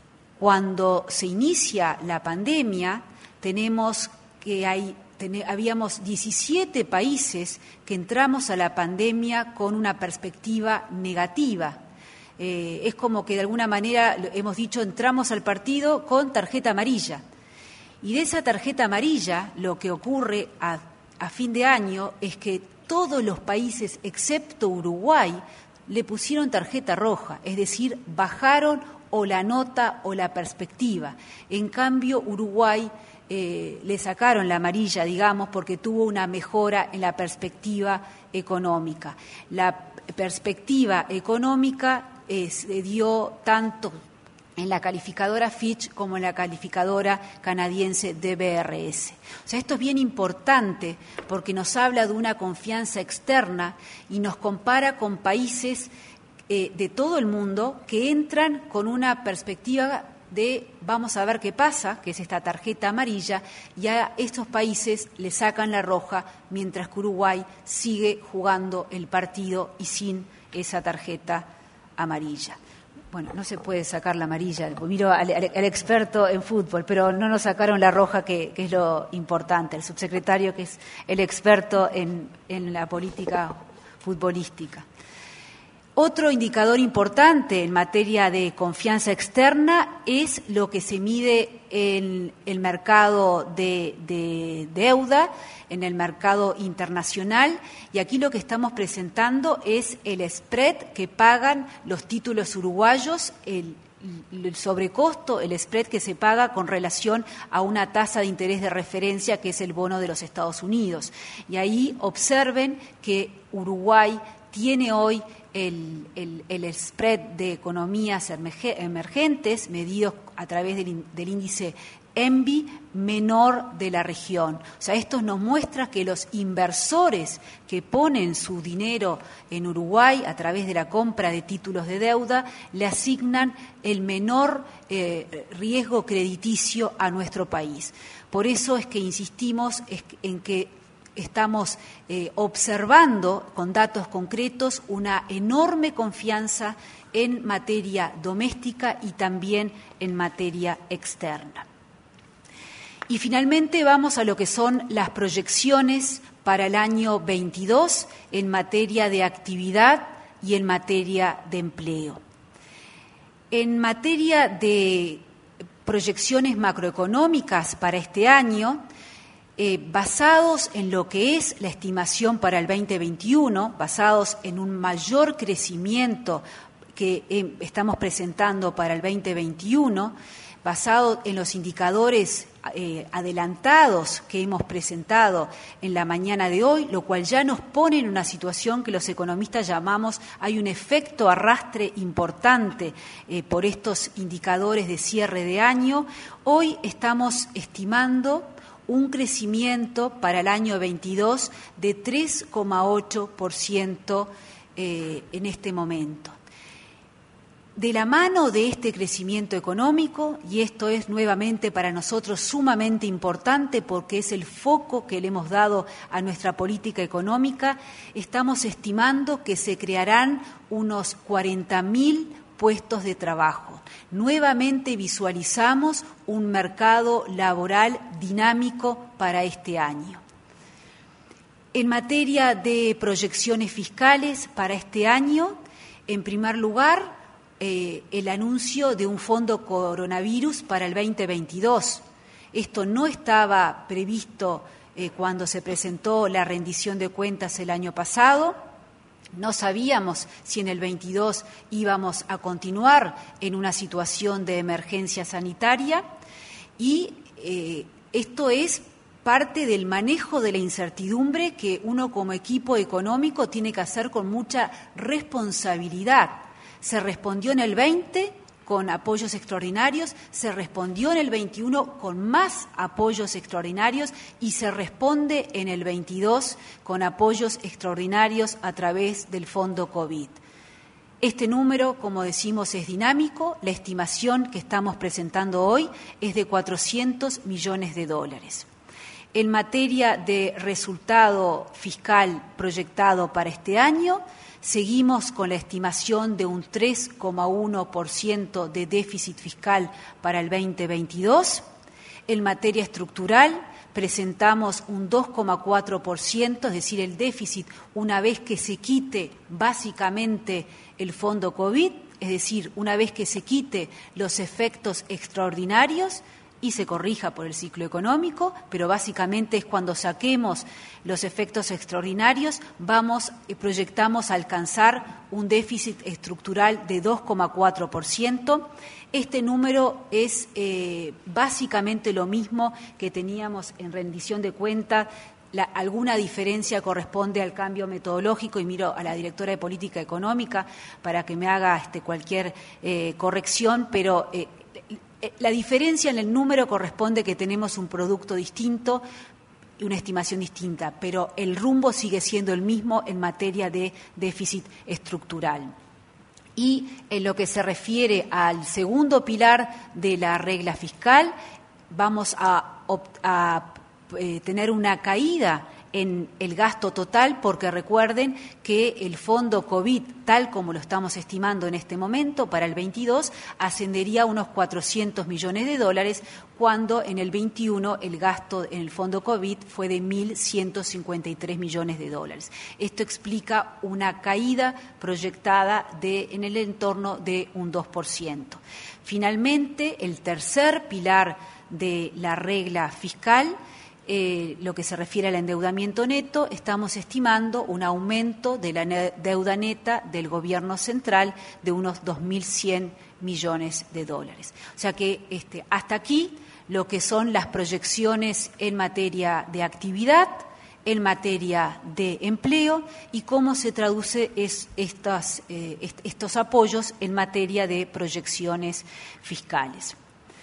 cuando se inicia la pandemia, tenemos que hay habíamos diecisiete países que entramos a la pandemia con una perspectiva negativa. Eh, es como que de alguna manera hemos dicho entramos al partido con tarjeta amarilla. Y de esa tarjeta amarilla lo que ocurre a, a fin de año es que todos los países excepto Uruguay le pusieron tarjeta roja, es decir, bajaron o la nota o la perspectiva. En cambio, Uruguay Eh, le sacaron la amarilla, digamos, porque tuvo una mejora en la perspectiva económica. La perspectiva económica eh, se dio tanto en la calificadora Fitch como en la calificadora canadiense D B R S. O sea, esto es bien importante porque nos habla de una confianza externa y nos compara con países eh, de todo el mundo que entran con una perspectiva de vamos a ver qué pasa, que es esta tarjeta amarilla, y a estos países le sacan la roja, mientras que Uruguay sigue jugando el partido y sin esa tarjeta amarilla. Bueno, no se puede sacar la amarilla, miro al, al, al experto en fútbol, pero no nos sacaron la roja, que, que es lo importante, el subsecretario, que es el experto en, en la política futbolística. Otro indicador importante en materia de confianza externa es lo que se mide en el mercado de, de deuda, en el mercado internacional, y aquí lo que estamos presentando es el spread que pagan los títulos uruguayos, el, el sobrecosto, el spread que se paga con relación a una tasa de interés de referencia que es el bono de los Estados Unidos. Y ahí observen que Uruguay tiene hoy El, el, el spread de economías emergentes medidos a través del, del índice E N V I menor de la región. O sea, esto nos muestra que los inversores que ponen su dinero en Uruguay a través de la compra de títulos de deuda le asignan el menor eh, riesgo crediticio a nuestro país. Por eso es que insistimos en que estamos eh, observando con datos concretos una enorme confianza en materia doméstica y también en materia externa. Y finalmente vamos a lo que son las proyecciones para el año veintidós en materia de actividad y en materia de empleo. En materia de proyecciones macroeconómicas para este año, Eh, basados en lo que es la estimación para el veinte veintiuno, basados en un mayor crecimiento que eh, estamos presentando para el veinte veintiuno, basado en los indicadores eh, adelantados que hemos presentado en la mañana de hoy, lo cual ya nos pone en una situación que los economistas llamamos, hay un efecto arrastre importante eh, por estos indicadores de cierre de año. Hoy estamos estimando un crecimiento para el año veintidós de tres coma ocho por ciento eh, en este momento. De la mano de este crecimiento económico, y esto es nuevamente para nosotros sumamente importante porque es el foco que le hemos dado a nuestra política económica, estamos estimando que se crearán unos cuarenta mil puestos de trabajo. Nuevamente visualizamos un mercado laboral dinámico para este año. En materia de proyecciones fiscales para este año, en primer lugar, eh, el anuncio de un fondo coronavirus para el veinte veintidós. Esto no estaba previsto eh, cuando se presentó la rendición de cuentas el año pasado. No sabíamos si en el veintidós íbamos a continuar en una situación de emergencia sanitaria y eh, esto es parte del manejo de la incertidumbre que uno como equipo económico tiene que hacer con mucha responsabilidad. Se respondió en el veinte con apoyos extraordinarios, se respondió en el veintiuno con más apoyos extraordinarios y se responde en el veintidós con apoyos extraordinarios a través del Fondo COVID. Este número, como decimos, es dinámico. La estimación que estamos presentando hoy es de cuatrocientos millones de dólares. En materia de resultado fiscal proyectado para este año, seguimos con la estimación de un tres coma uno por ciento de déficit fiscal para el veinte veintidós. En materia estructural, presentamos un dos coma cuatro por ciento, es decir, el déficit una vez que se quite básicamente el fondo COVID, es decir, una vez que se quite los efectos extraordinarios y se corrija por el ciclo económico, pero básicamente es cuando saquemos los efectos extraordinarios, vamos y proyectamos alcanzar un déficit estructural de dos coma cuatro por ciento. Este número es eh, básicamente lo mismo que teníamos en rendición de cuentas. La, alguna diferencia corresponde al cambio metodológico, y miro a la directora de Política Económica para que me haga este, cualquier eh, corrección, pero eh, la diferencia en el número corresponde que tenemos un producto distinto y una estimación distinta, pero el rumbo sigue siendo el mismo en materia de déficit estructural. Y en lo que se refiere al segundo pilar de la regla fiscal, vamos a, a eh, tener una caída en el gasto total, porque recuerden que el fondo COVID, tal como lo estamos estimando en este momento, para el veintidós, ascendería a unos cuatrocientos millones de dólares, cuando en el veintiuno el gasto en el fondo COVID fue de mil ciento cincuenta y tres millones de dólares. Esto explica una caída proyectada de, en el entorno de un dos por ciento. Finalmente, el tercer pilar de la regla fiscal, Eh, lo que se refiere al endeudamiento neto, estamos estimando un aumento de la deuda neta del Gobierno central de unos dos mil cien millones de dólares. O sea que este, hasta aquí lo que son las proyecciones en materia de actividad, en materia de empleo y cómo se traduce es, estas, eh, est- estos apoyos en materia de proyecciones fiscales.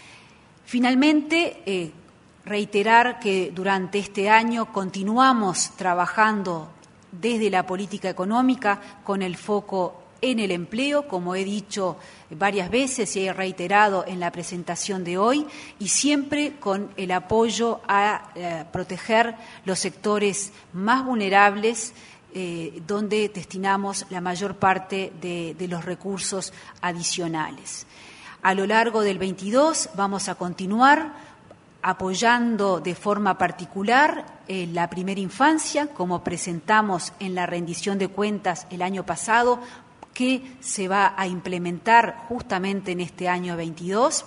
Finalmente, eh, reiterar que durante este año continuamos trabajando desde la política económica con el foco en el empleo, como he dicho varias veces y he reiterado en la presentación de hoy, y siempre con el apoyo a eh, proteger los sectores más vulnerables, eh, donde destinamos la mayor parte de, de los recursos adicionales. A lo largo del veintidós vamos a continuar apoyando de forma particular eh, la primera infancia, como presentamos en la rendición de cuentas el año pasado, que se va a implementar justamente en este año veintidós.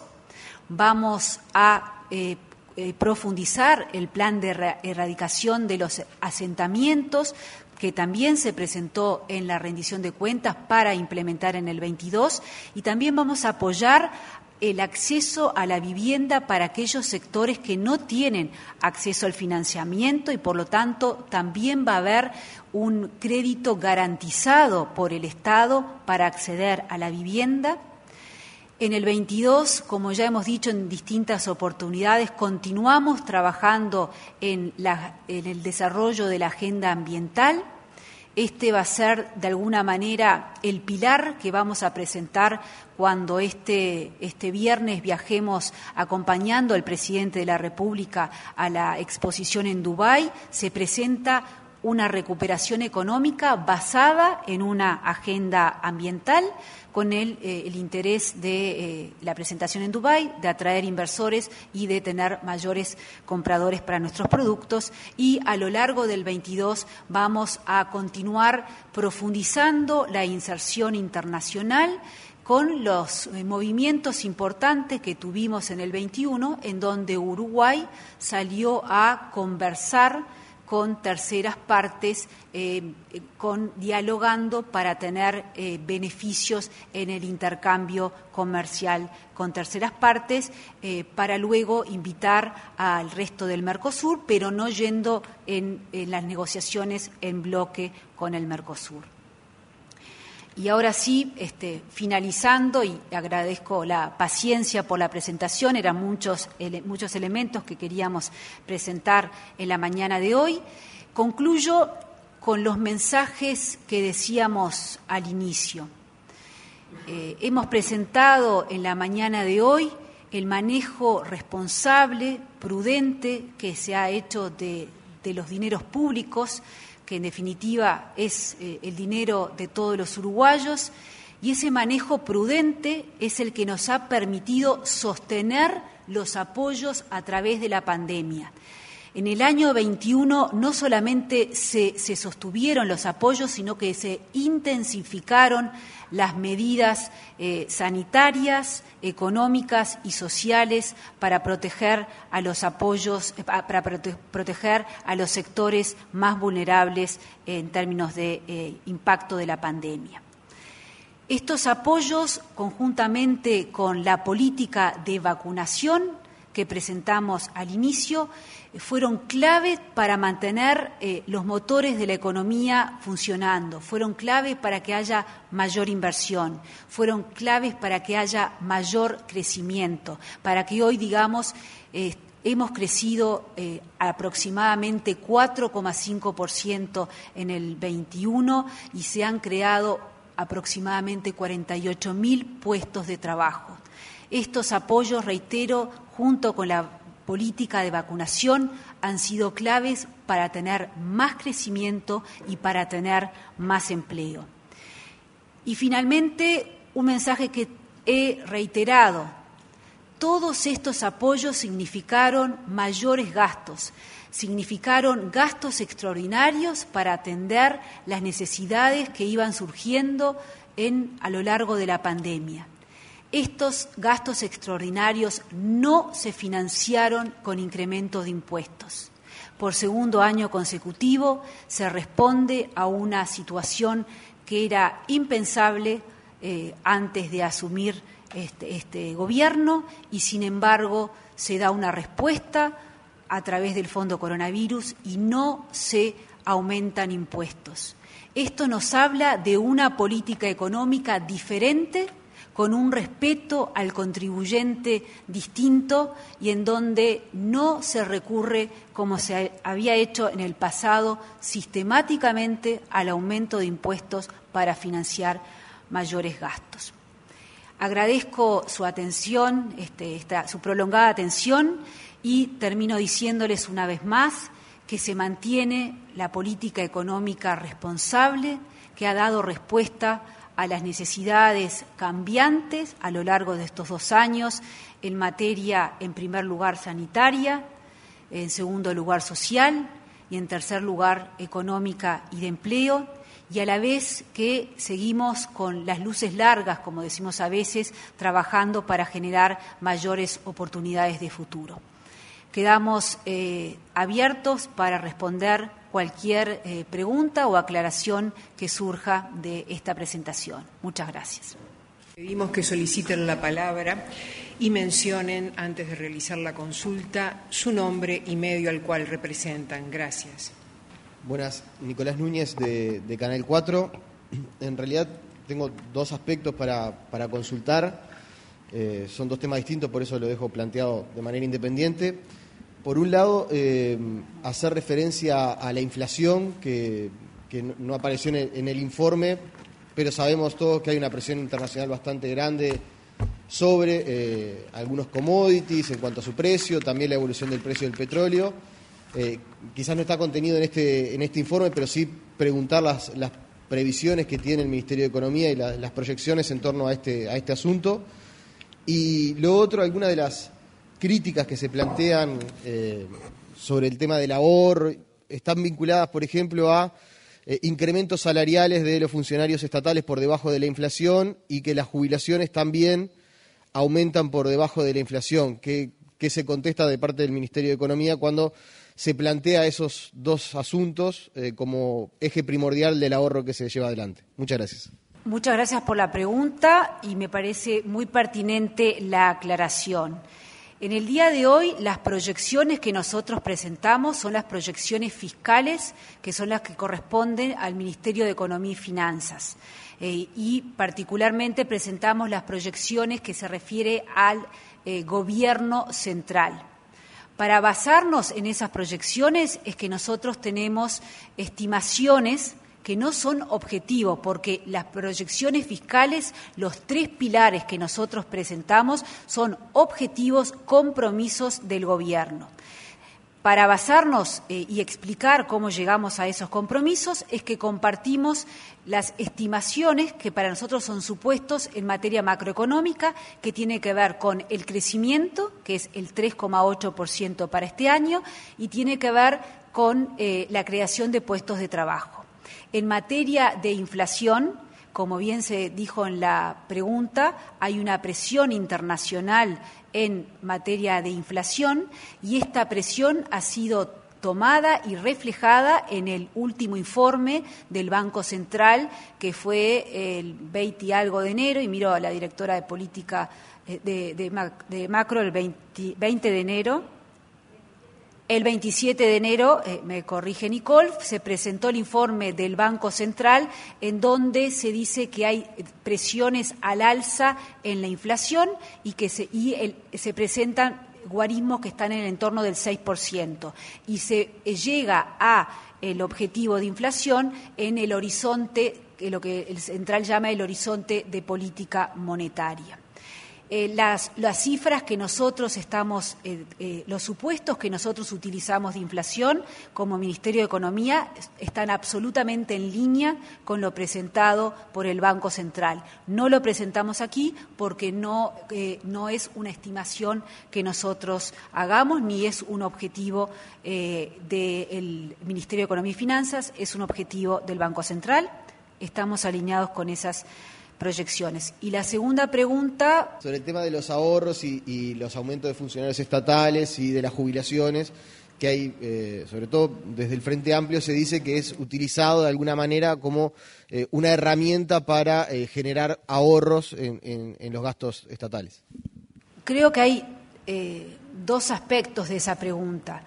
Vamos a eh, eh, profundizar el plan de erradicación de los asentamientos, que también se presentó en la rendición de cuentas para implementar en el veintidós, y también vamos a apoyar el acceso a la vivienda para aquellos sectores que no tienen acceso al financiamiento, y por lo tanto también va a haber un crédito garantizado por el Estado para acceder a la vivienda. En el veintidós, como ya hemos dicho en distintas oportunidades, continuamos trabajando en, la, en el desarrollo de la agenda ambiental. Este va a ser, de alguna manera, el pilar que vamos a presentar cuando este, este viernes viajemos acompañando al presidente de la República a la exposición en Dubái. Se presenta una recuperación económica basada en una agenda ambiental, con el, eh, el interés de eh, la presentación en Dubái, de atraer inversores y de tener mayores compradores para nuestros productos. Y a lo largo del veintidós vamos a continuar profundizando la inserción internacional con los eh, movimientos importantes que tuvimos en el veintiuno, en donde Uruguay salió a conversar con terceras partes, eh, con dialogando para tener eh, beneficios en el intercambio comercial con terceras partes, eh, para luego invitar al resto del Mercosur, pero no yendo en, en las negociaciones en bloque con el Mercosur. Y ahora sí, este, finalizando, y agradezco la paciencia por la presentación, eran muchos, ele, muchos elementos que queríamos presentar en la mañana de hoy. Concluyo con los mensajes que decíamos al inicio. Eh, hemos presentado en la mañana de hoy el manejo responsable, prudente, que se ha hecho de, de los dineros públicos, que en definitiva es eh, el dinero de todos los uruguayos, y ese manejo prudente es el que nos ha permitido sostener los apoyos a través de la pandemia. En el año veintiuno no solamente se, se sostuvieron los apoyos, sino que se intensificaron las medidas eh, sanitarias, económicas y sociales para proteger a los apoyos, para prote- proteger a los sectores más vulnerables en términos de eh, impacto de la pandemia. Estos apoyos, conjuntamente con la política de vacunación que presentamos al inicio, fueron clave para mantener eh, los motores de la economía funcionando, fueron clave para que haya mayor inversión, fueron claves para que haya mayor crecimiento, para que hoy, digamos, eh, hemos crecido eh, aproximadamente cuatro coma cinco por ciento en el veintiuno y se han creado aproximadamente cuarenta y ocho mil puestos de trabajo. Estos apoyos, reitero, junto con la política de vacunación, han sido claves para tener más crecimiento y para tener más empleo. Y finalmente, un mensaje que he reiterado. Todos estos apoyos significaron mayores gastos, significaron gastos extraordinarios para atender las necesidades que iban surgiendo en, a lo largo de la pandemia. Estos gastos extraordinarios no se financiaron con incrementos de impuestos. Por segundo año consecutivo se responde a una situación que era impensable eh, antes de asumir este, este gobierno y, sin embargo, se da una respuesta a través del Fondo Coronavirus y no se aumentan impuestos. Esto nos habla de una política económica diferente, con un respeto al contribuyente distinto y en donde no se recurre, como se había hecho en el pasado, sistemáticamente al aumento de impuestos para financiar mayores gastos. Agradezco su atención, este, esta, su prolongada atención y termino diciéndoles una vez más que se mantiene la política económica responsable que ha dado respuesta a las necesidades cambiantes a lo largo de estos dos años en materia, en primer lugar, sanitaria, en segundo lugar, social y en tercer lugar, económica y de empleo, y a la vez que seguimos con las luces largas, como decimos a veces, trabajando para generar mayores oportunidades de futuro. Quedamos eh, abiertos para responder cualquier eh, pregunta o aclaración que surja de esta presentación. Muchas gracias. Pedimos que soliciten la palabra y mencionen, antes de realizar la consulta, su nombre y medio al cual representan. Gracias. Buenas, Nicolás Núñez de, de Canal cuatro. En realidad tengo dos aspectos para, para consultar. Eh, son dos temas distintos, por eso lo dejo planteado de manera independiente. Por un lado, eh, hacer referencia a la inflación, que, que no apareció en el, en el informe, pero sabemos todos que hay una presión internacional bastante grande sobre eh, algunos commodities en cuanto a su precio, también la evolución del precio del petróleo. Eh, quizás no está contenido en este, en este informe, pero sí preguntar las, las previsiones que tiene el Ministerio de Economía y la, las proyecciones en torno a este, a este asunto. Y lo otro, algunas de las críticas que se plantean eh, sobre el tema del ahorro están vinculadas, por ejemplo, a eh, incrementos salariales de los funcionarios estatales por debajo de la inflación y que las jubilaciones también aumentan por debajo de la inflación. ¿Qué, qué se contesta de parte del Ministerio de Economía cuando se plantea esos dos asuntos eh, como eje primordial del ahorro que se lleva adelante? Muchas gracias. Muchas gracias por la pregunta y me parece muy pertinente la aclaración. En el día de hoy, las proyecciones que nosotros presentamos son las proyecciones fiscales, que son las que corresponden al Ministerio de Economía y Finanzas. Eh, y particularmente presentamos las proyecciones que se refiere al eh, Gobierno central. Para basarnos en esas proyecciones es que nosotros tenemos estimaciones que no son objetivos, porque las proyecciones fiscales, los tres pilares que nosotros presentamos, son objetivos, compromisos del Gobierno. Para basarnos eh, y explicar cómo llegamos a esos compromisos es que compartimos las estimaciones que para nosotros son supuestos en materia macroeconómica, que tiene que ver con el crecimiento, que es el tres coma ocho por ciento para este año, y tiene que ver con eh, la creación de puestos de trabajo. En materia de inflación, como bien se dijo en la pregunta, hay una presión internacional en materia de inflación y esta presión ha sido tomada y reflejada en el último informe del Banco Central, que fue el veinte y algo de enero, y miro a la directora de política de, de, de macro, el veinte, veinte de enero. El veintisiete de enero, eh, me corrige Nicole, se presentó el informe del Banco Central en donde se dice que hay presiones al alza en la inflación y que se, y el, se presentan guarismos que están en el entorno del seis por ciento y se eh, llega a el objetivo de inflación en el horizonte, lo que el Central llama el horizonte de política monetaria. Eh, las, las cifras que nosotros estamos, eh, eh, los supuestos que nosotros utilizamos de inflación como Ministerio de Economía están absolutamente en línea con lo presentado por el Banco Central. No lo presentamos aquí porque no, eh, no es una estimación que nosotros hagamos ni es un objetivo eh, del Ministerio de Economía y Finanzas, es un objetivo del Banco Central. Estamos alineados con esas proyecciones. Y la segunda pregunta... Sobre el tema de los ahorros y, y los aumentos de funcionarios estatales y de las jubilaciones, que hay, eh, sobre todo desde el Frente Amplio, se dice que es utilizado de alguna manera como eh, una herramienta para eh, generar ahorros en, en, en los gastos estatales. Creo que hay eh, dos aspectos de esa pregunta.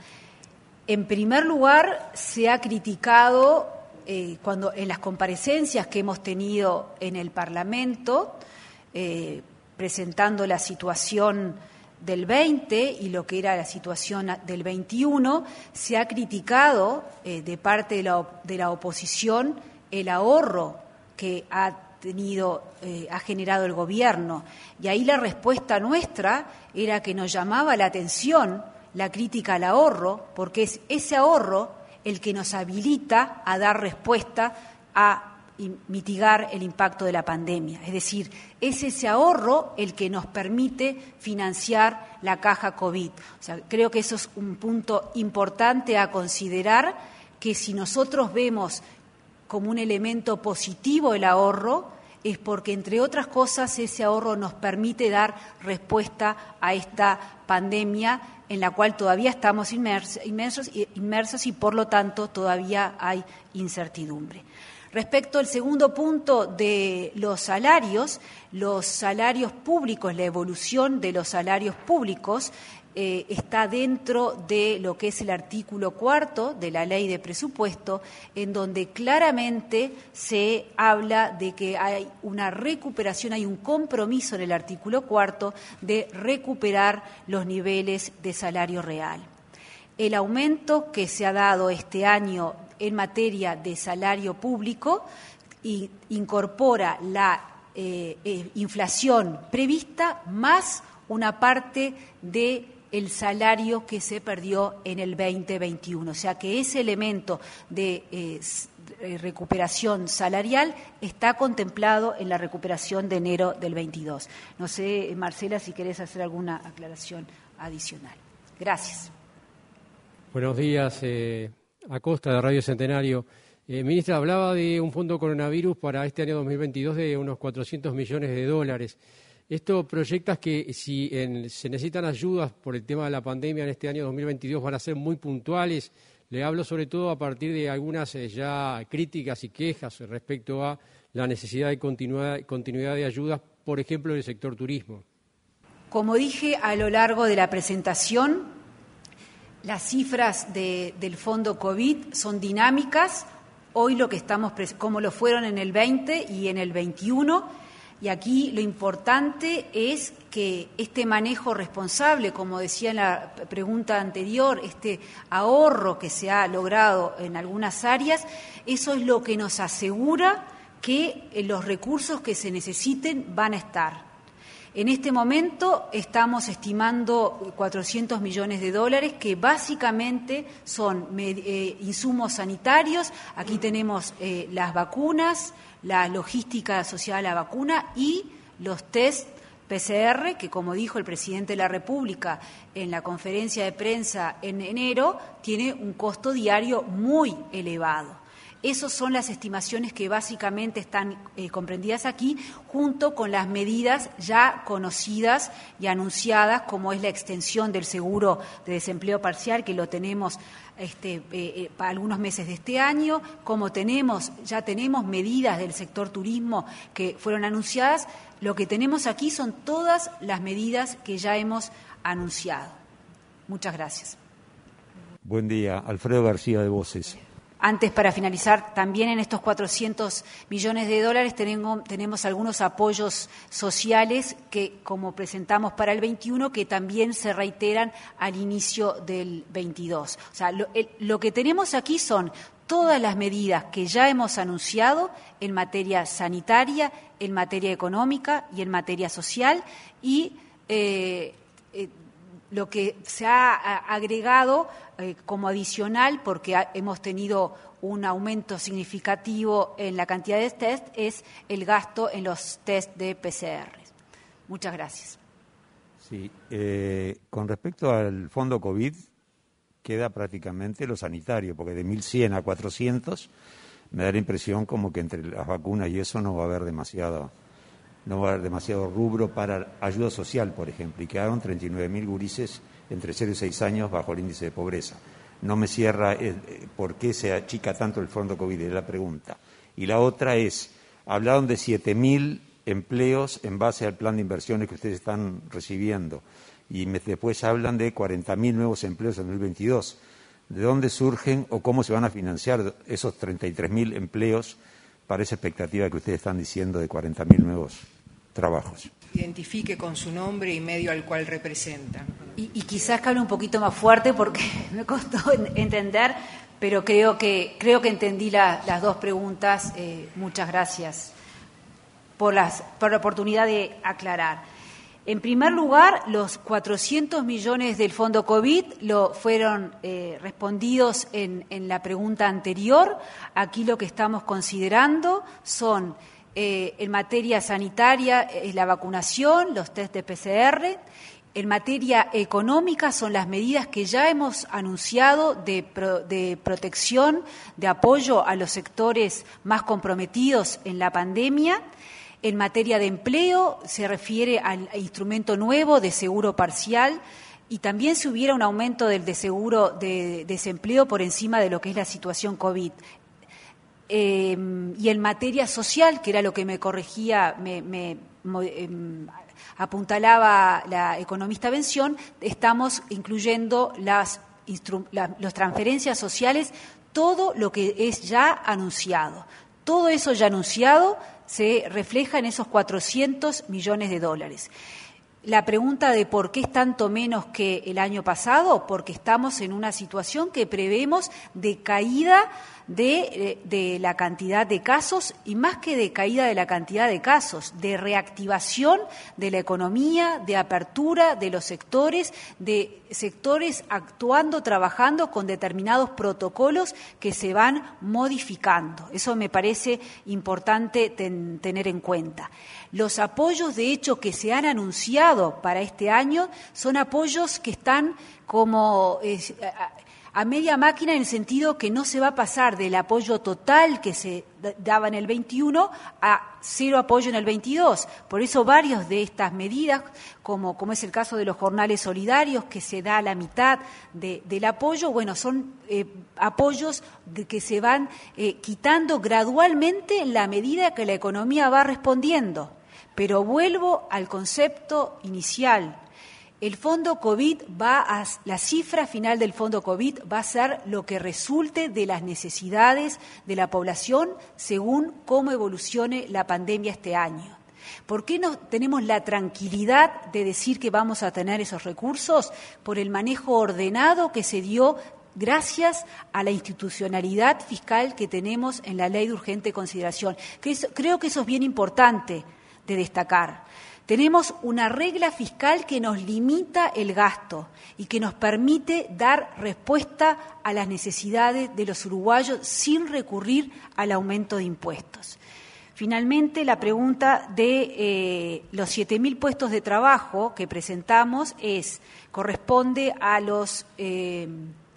En primer lugar, se ha criticado... Eh, cuando en las comparecencias que hemos tenido en el Parlamento, eh, presentando la situación del veinte y lo que era la situación del veintiuno, se ha criticado eh, de parte de la, de la oposición el ahorro que ha tenido, eh, ha generado el Gobierno. Y ahí la respuesta nuestra era que nos llamaba la atención la crítica al ahorro, porque es ese ahorro el que nos habilita a dar respuesta a mitigar el impacto de la pandemia. Es decir, es ese ahorro el que nos permite financiar la caja COVID. O sea, creo que eso es un punto importante a considerar, que si nosotros vemos como un elemento positivo el ahorro, es porque, entre otras cosas, ese ahorro nos permite dar respuesta a esta pandemia en la cual todavía estamos inmersos, inmersos, inmersos y, por lo tanto, todavía hay incertidumbre. Respecto al segundo punto de los salarios, los salarios públicos, la evolución de los salarios públicos eh, está dentro de lo que es el artículo cuarto de la Ley de Presupuesto, en donde claramente se habla de que hay una recuperación, hay un compromiso en el artículo cuarto de recuperar los niveles de salario real. El aumento que se ha dado este año en materia de salario público y incorpora la eh, eh, inflación prevista más una parte de el salario que se perdió en el veinte veintiuno. O sea que ese elemento de eh, recuperación salarial está contemplado en la recuperación de enero del veintidós. No sé, Marcela, si querés hacer alguna aclaración adicional. Gracias. Buenos días, eh, Acosta de Radio Centenario. Eh, ministra, hablaba de un fondo coronavirus para este año dos mil veintidós de unos cuatrocientos millones de dólares. Esto proyectas que si en, se necesitan ayudas por el tema de la pandemia en este año dos mil veintidós van a ser muy puntuales. Le hablo sobre todo a partir de algunas eh, ya críticas y quejas respecto a la necesidad de continuidad, continuidad de ayudas, por ejemplo, en el sector turismo. Como dije a lo largo de la presentación, las cifras de, del Fondo COVID son dinámicas. Hoy lo que estamos, como lo fueron en el veinte y en el veintiuno, Y aquí lo importante es que este manejo responsable, como decía en la pregunta anterior, este ahorro que se ha logrado en algunas áreas, eso es lo que nos asegura que los recursos que se necesiten van a estar. En este momento estamos estimando cuatrocientos millones de dólares que básicamente son eh, insumos sanitarios. Aquí tenemos eh, las vacunas, la logística asociada a la vacuna y los test P C R, que como dijo el presidente de la República en la conferencia de prensa en enero, tiene un costo diario muy elevado. Esas son las estimaciones que básicamente están eh, comprendidas aquí, junto con las medidas ya conocidas y anunciadas, como es la extensión del seguro de desempleo parcial, que lo tenemos este, eh, eh, para algunos meses de este año, como tenemos, ya tenemos medidas del sector turismo que fueron anunciadas. Lo que tenemos aquí son todas las medidas que ya hemos anunciado. Muchas gracias. Buen día, Alfredo García de Voces. Antes, para finalizar, también en estos cuatrocientos millones de dólares tenemos, tenemos algunos apoyos sociales que, como presentamos para el veintiuno, que también se reiteran al inicio del veintidós. O sea, lo, el, lo que tenemos aquí son todas las medidas que ya hemos anunciado en materia sanitaria, en materia económica y en materia social, y eh, eh, lo que se ha agregado eh, como adicional, porque ha, hemos tenido un aumento significativo en la cantidad de test, es el gasto en los test de P C R. Muchas gracias. Sí, eh, con respecto al fondo COVID, queda prácticamente lo sanitario, porque de mil cien a cuatrocientos me da la impresión como que entre las vacunas y eso no va a haber demasiado... no va a haber demasiado rubro para ayuda social, por ejemplo, y quedaron treinta y nueve mil gurises entre cero y seis años bajo el índice de pobreza. No me cierra eh, por qué se achica tanto el fondo COVID, es la pregunta. Y la otra es, hablaron de siete mil empleos en base al plan de inversiones que ustedes están recibiendo, y me, después hablan de cuarenta mil nuevos empleos en dos mil veintidós. ¿De dónde surgen o cómo se van a financiar esos treinta y tres mil empleos para esa expectativa que ustedes están diciendo de cuarenta mil nuevos trabajos? Identifique con su nombre y medio al cual representa. Y, y quizás que hable un poquito más fuerte porque me costó entender, pero creo que creo que entendí la, las dos preguntas. Eh, muchas gracias por, las, por la oportunidad de aclarar. En primer lugar, los cuatrocientos millones del Fondo COVID lo fueron eh, respondidos en, en la pregunta anterior. Aquí lo que estamos considerando son, eh, en materia sanitaria, es la vacunación, los test de P C R. En materia económica son las medidas que ya hemos anunciado de, pro, de protección, de apoyo a los sectores más comprometidos en la pandemia. En materia de empleo se refiere al instrumento nuevo de seguro parcial, y también si hubiera un aumento del de seguro de desempleo por encima de lo que es la situación COVID. Eh, y en materia social, que era lo que me corregía, me, me eh, apuntalaba la economista Bención, estamos incluyendo las, la, las transferencias sociales, todo lo que es ya anunciado. Todo eso ya anunciado se refleja en esos cuatrocientos millones de dólares. La pregunta de por qué es tanto menos que el año pasado, porque estamos en una situación que prevemos de caída de, de la cantidad de casos, y más que de caída de la cantidad de casos, de reactivación de la economía, de apertura de los sectores, de sectores actuando, trabajando con determinados protocolos que se van modificando. Eso me parece importante ten, tener en cuenta. Los apoyos, de hecho, que se han anunciado para este año son apoyos que están como eh, a, a media máquina, en el sentido que no se va a pasar del apoyo total que se daba en el veintiuno a cero apoyo en el veintidós. Por eso varias de estas medidas, como, como es el caso de los jornales solidarios, que se da la mitad de, del apoyo, bueno, son eh, apoyos de que se van eh, quitando gradualmente en la medida que la economía va respondiendo. Pero vuelvo al concepto inicial. El Fondo COVID va a, la cifra final del Fondo COVID va a ser lo que resulte de las necesidades de la población según cómo evolucione la pandemia este año. ¿Por qué no tenemos la tranquilidad de decir que vamos a tener esos recursos? Por el manejo ordenado que se dio gracias a la institucionalidad fiscal que tenemos en la Ley de Urgente Consideración. Creo que eso es bien importante de destacar. Tenemos una regla fiscal que nos limita el gasto y que nos permite dar respuesta a las necesidades de los uruguayos sin recurrir al aumento de impuestos. Finalmente, la pregunta de eh, los siete mil puestos de trabajo que presentamos es, corresponde a los... Eh,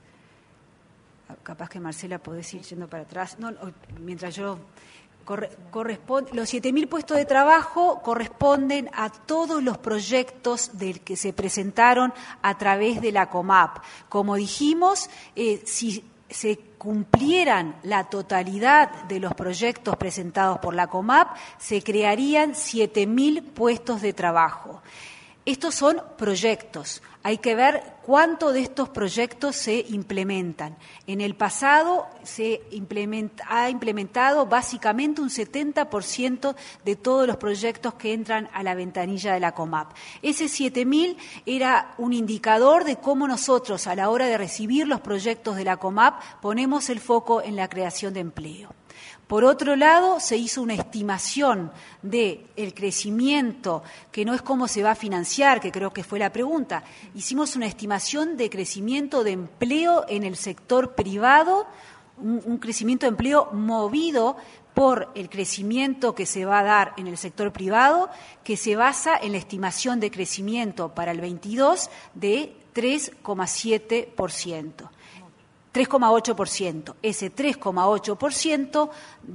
capaz que Marcela podés ir yendo para atrás, no, mientras yo... Corre, corresponde, los siete mil puestos de trabajo corresponden a todos los proyectos del que se presentaron a través de la COMAP. Como dijimos, eh, si se cumplieran la totalidad de los proyectos presentados por la COMAP, se crearían siete mil puestos de trabajo. Estos son proyectos. Hay que ver cuánto de estos proyectos se implementan. En el pasado se implementa, ha implementado básicamente un setenta por ciento de todos los proyectos que entran a la ventanilla de la COMAP. Ese siete mil era un indicador de cómo nosotros, a la hora de recibir los proyectos de la COMAP, ponemos el foco en la creación de empleo. Por otro lado, se hizo una estimación del crecimiento, que no es cómo se va a financiar, que creo que fue la pregunta. Hicimos una estimación de crecimiento de empleo en el sector privado, un, un crecimiento de empleo movido por el crecimiento que se va a dar en el sector privado, que se basa en la estimación de crecimiento para el veintidós de tres coma siete por ciento. tres coma ocho por ciento. Ese tres coma ocho por ciento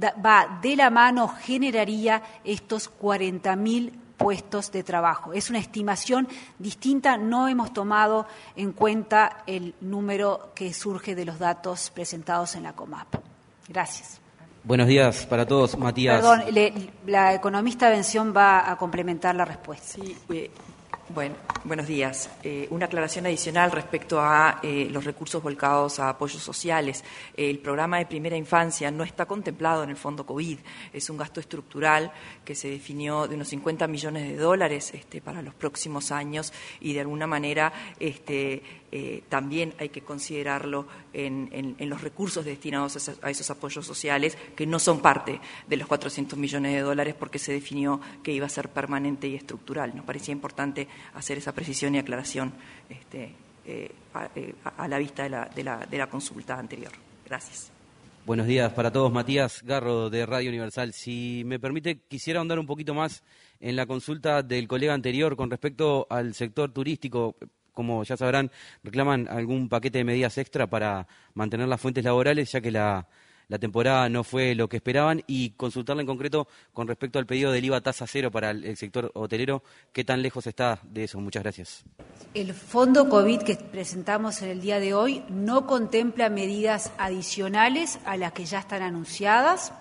va de la mano, generaría estos cuarenta mil puestos de trabajo. Es una estimación distinta, no hemos tomado en cuenta el número que surge de los datos presentados en la COMAP. Gracias. Buenos días para todos, Matías. Perdón, le, la economista Bención va a complementar la respuesta. Sí, eh, bueno, buenos días. Eh, una aclaración adicional respecto a eh, los recursos volcados a apoyos sociales. Eh, el programa de primera infancia no está contemplado en el Fondo COVID. Es un gasto estructural que se definió de unos cincuenta millones de dólares este, para los próximos años y de alguna manera este, eh, también hay que considerarlo en, en, en los recursos destinados a, a esos apoyos sociales que no son parte de los cuatrocientos millones de dólares porque se definió que iba a ser permanente y estructural. Nos parecía importante hacer esa precisión y aclaración este, eh, a, eh, a la vista de la, de, la, de la consulta anterior. Gracias. Buenos días para todos. Matías Garro, de Radio Universal. Si me permite, quisiera ahondar un poquito más en la consulta del colega anterior con respecto al sector turístico. Como ya sabrán, reclaman algún paquete de medidas extra para mantener las fuentes laborales, ya que la... La temporada no fue lo que esperaban y consultarla en concreto con respecto al pedido del I V A tasa cero para el sector hotelero. ¿Qué tan lejos está de eso? Muchas gracias. El fondo COVID que presentamos en el día de hoy no contempla medidas adicionales a las que ya están anunciadas.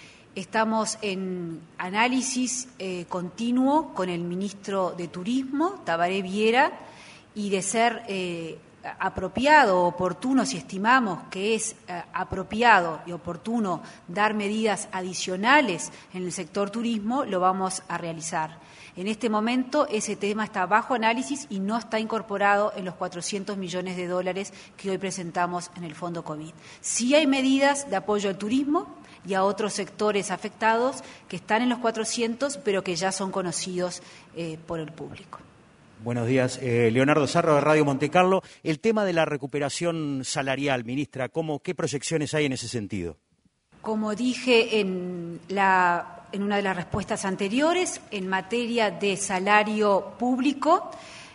Estamos en análisis eh, continuo con el ministro de Turismo, Tabaré Viera, y de ser... Eh, apropiado, oportuno, si estimamos que es eh, apropiado y oportuno dar medidas adicionales en el sector turismo, lo vamos a realizar. En este momento ese tema está bajo análisis y no está incorporado en los cuatrocientos millones de dólares que hoy presentamos en el Fondo COVID. Sí hay medidas de apoyo al turismo y a otros sectores afectados que están en los cuatrocientos, pero que ya son conocidos eh, por el público. Buenos días, eh, Leonardo Sarro de Radio Montecarlo. El tema de la recuperación salarial, ministra, ¿cómo, ¿qué proyecciones hay en ese sentido? Como dije en, la, en una de las respuestas anteriores, en materia de salario público,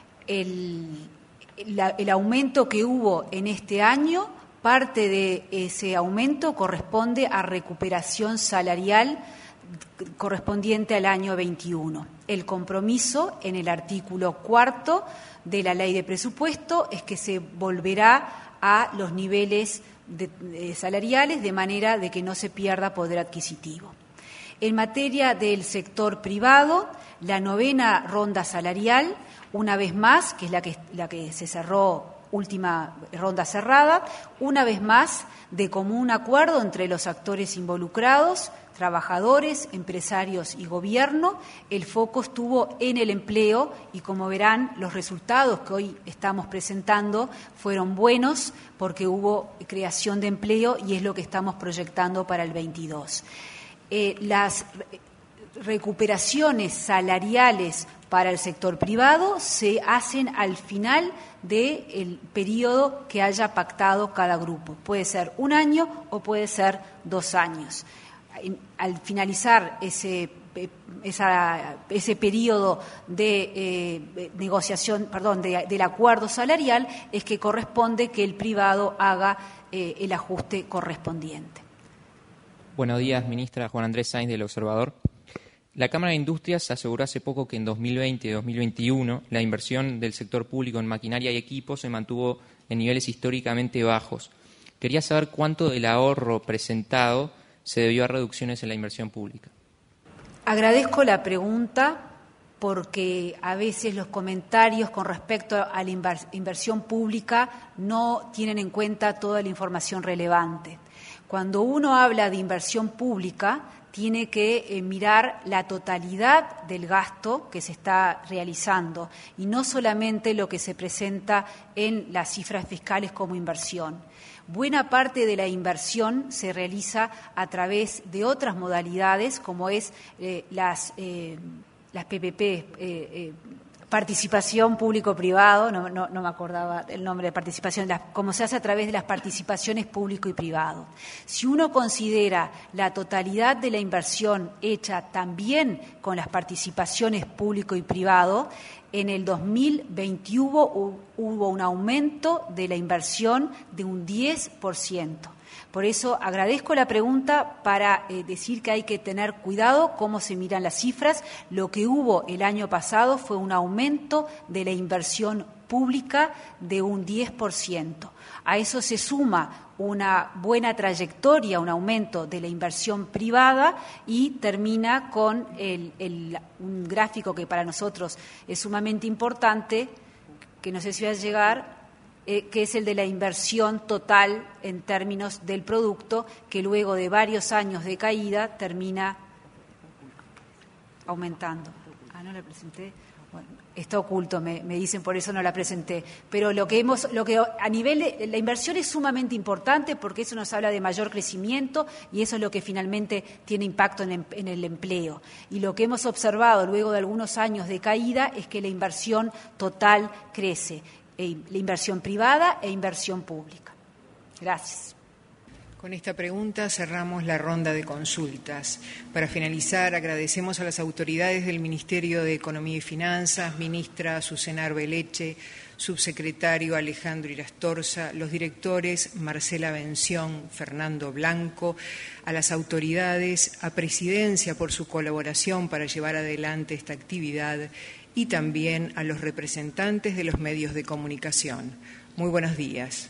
el, la, el aumento que hubo en este año, parte de ese aumento corresponde a recuperación salarial correspondiente al año veintiuno. El compromiso en el artículo cuarto de la Ley de Presupuesto es que se volverá a los niveles de, de salariales de manera de que no se pierda poder adquisitivo. En materia del sector privado, la novena ronda salarial, una vez más, que es la que, la que se cerró última ronda cerrada, una vez más de común acuerdo entre los actores involucrados, trabajadores, empresarios y gobierno. El foco estuvo en el empleo y, como verán, los resultados que hoy estamos presentando fueron buenos porque hubo creación de empleo y es lo que estamos proyectando para el veintidós. Eh, las recuperaciones salariales para el sector privado se hacen al final del periodo que haya pactado cada grupo. Puede ser un año o puede ser dos años. Al finalizar ese, esa, ese periodo de eh, negociación, perdón, de, del acuerdo salarial, es que corresponde que el privado haga eh, el ajuste correspondiente. Buenos días, ministra. Juan Andrés Sainz, del Observador. La Cámara de Industrias aseguró hace poco que en dos mil veinte y dos mil veintiuno la inversión del sector público en maquinaria y equipos se mantuvo en niveles históricamente bajos. Quería saber cuánto del ahorro presentado se debió a reducciones en la inversión pública. Agradezco la pregunta porque a veces los comentarios con respecto a la inversión pública no tienen en cuenta toda la información relevante. Cuando uno habla de inversión pública, tiene que eh, mirar la totalidad del gasto que se está realizando y no solamente lo que se presenta en las cifras fiscales como inversión. Buena parte de la inversión se realiza a través de otras modalidades, como es eh, las, eh, las P P P, eh, eh, participación público-privado, no, no, no me acordaba el nombre de participación, las, como se hace a través de las participaciones público y privado. Si uno considera la totalidad de la inversión hecha también con las participaciones público y privado, en el dos mil veinte hubo, hubo un aumento de la inversión de un diez por ciento. Por eso agradezco la pregunta para eh, decir que hay que tener cuidado cómo se miran las cifras. Lo que hubo el año pasado fue un aumento de la inversión pública de un diez por ciento. A eso se suma una buena trayectoria, un aumento de la inversión privada y termina con el, el, un gráfico que para nosotros es sumamente importante, que no sé si va a llegar, Eh, que es el de la inversión total en términos del producto, que luego de varios años de caída termina aumentando. Ah, no la presenté. Bueno, está oculto, me, me dicen, por eso no la presenté. Pero lo que hemos, lo que a nivel de la inversión es sumamente importante porque eso nos habla de mayor crecimiento y eso es lo que finalmente tiene impacto en, en el empleo. Y lo que hemos observado luego de algunos años de caída es que la inversión total crece. La inversión privada e inversión pública. Gracias. Con esta pregunta cerramos la ronda de consultas. Para finalizar, agradecemos a las autoridades del Ministerio de Economía y Finanzas, ministra Susana Arbeleche, subsecretario Alejandro Irastorza, los directores Marcela Bención, Fernando Blanco, a las autoridades, a Presidencia por su colaboración para llevar adelante esta actividad y también a los representantes de los medios de comunicación. Muy buenos días.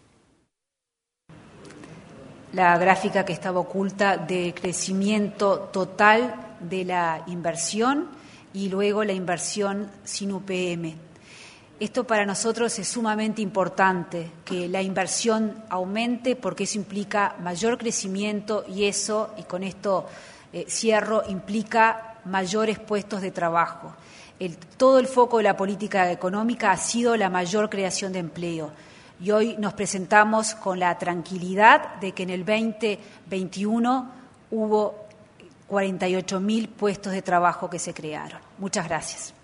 La gráfica que estaba oculta de crecimiento total de la inversión y luego la inversión sin U P M. Esto para nosotros es sumamente importante, que la inversión aumente porque eso implica mayor crecimiento y eso, y con esto eh, cierro, implica mayores puestos de trabajo. El, todo el foco de la política económica ha sido la mayor creación de empleo. Y hoy nos presentamos con la tranquilidad de que en el veinte veintiuno hubo cuarenta y ocho mil puestos de trabajo que se crearon. Muchas gracias.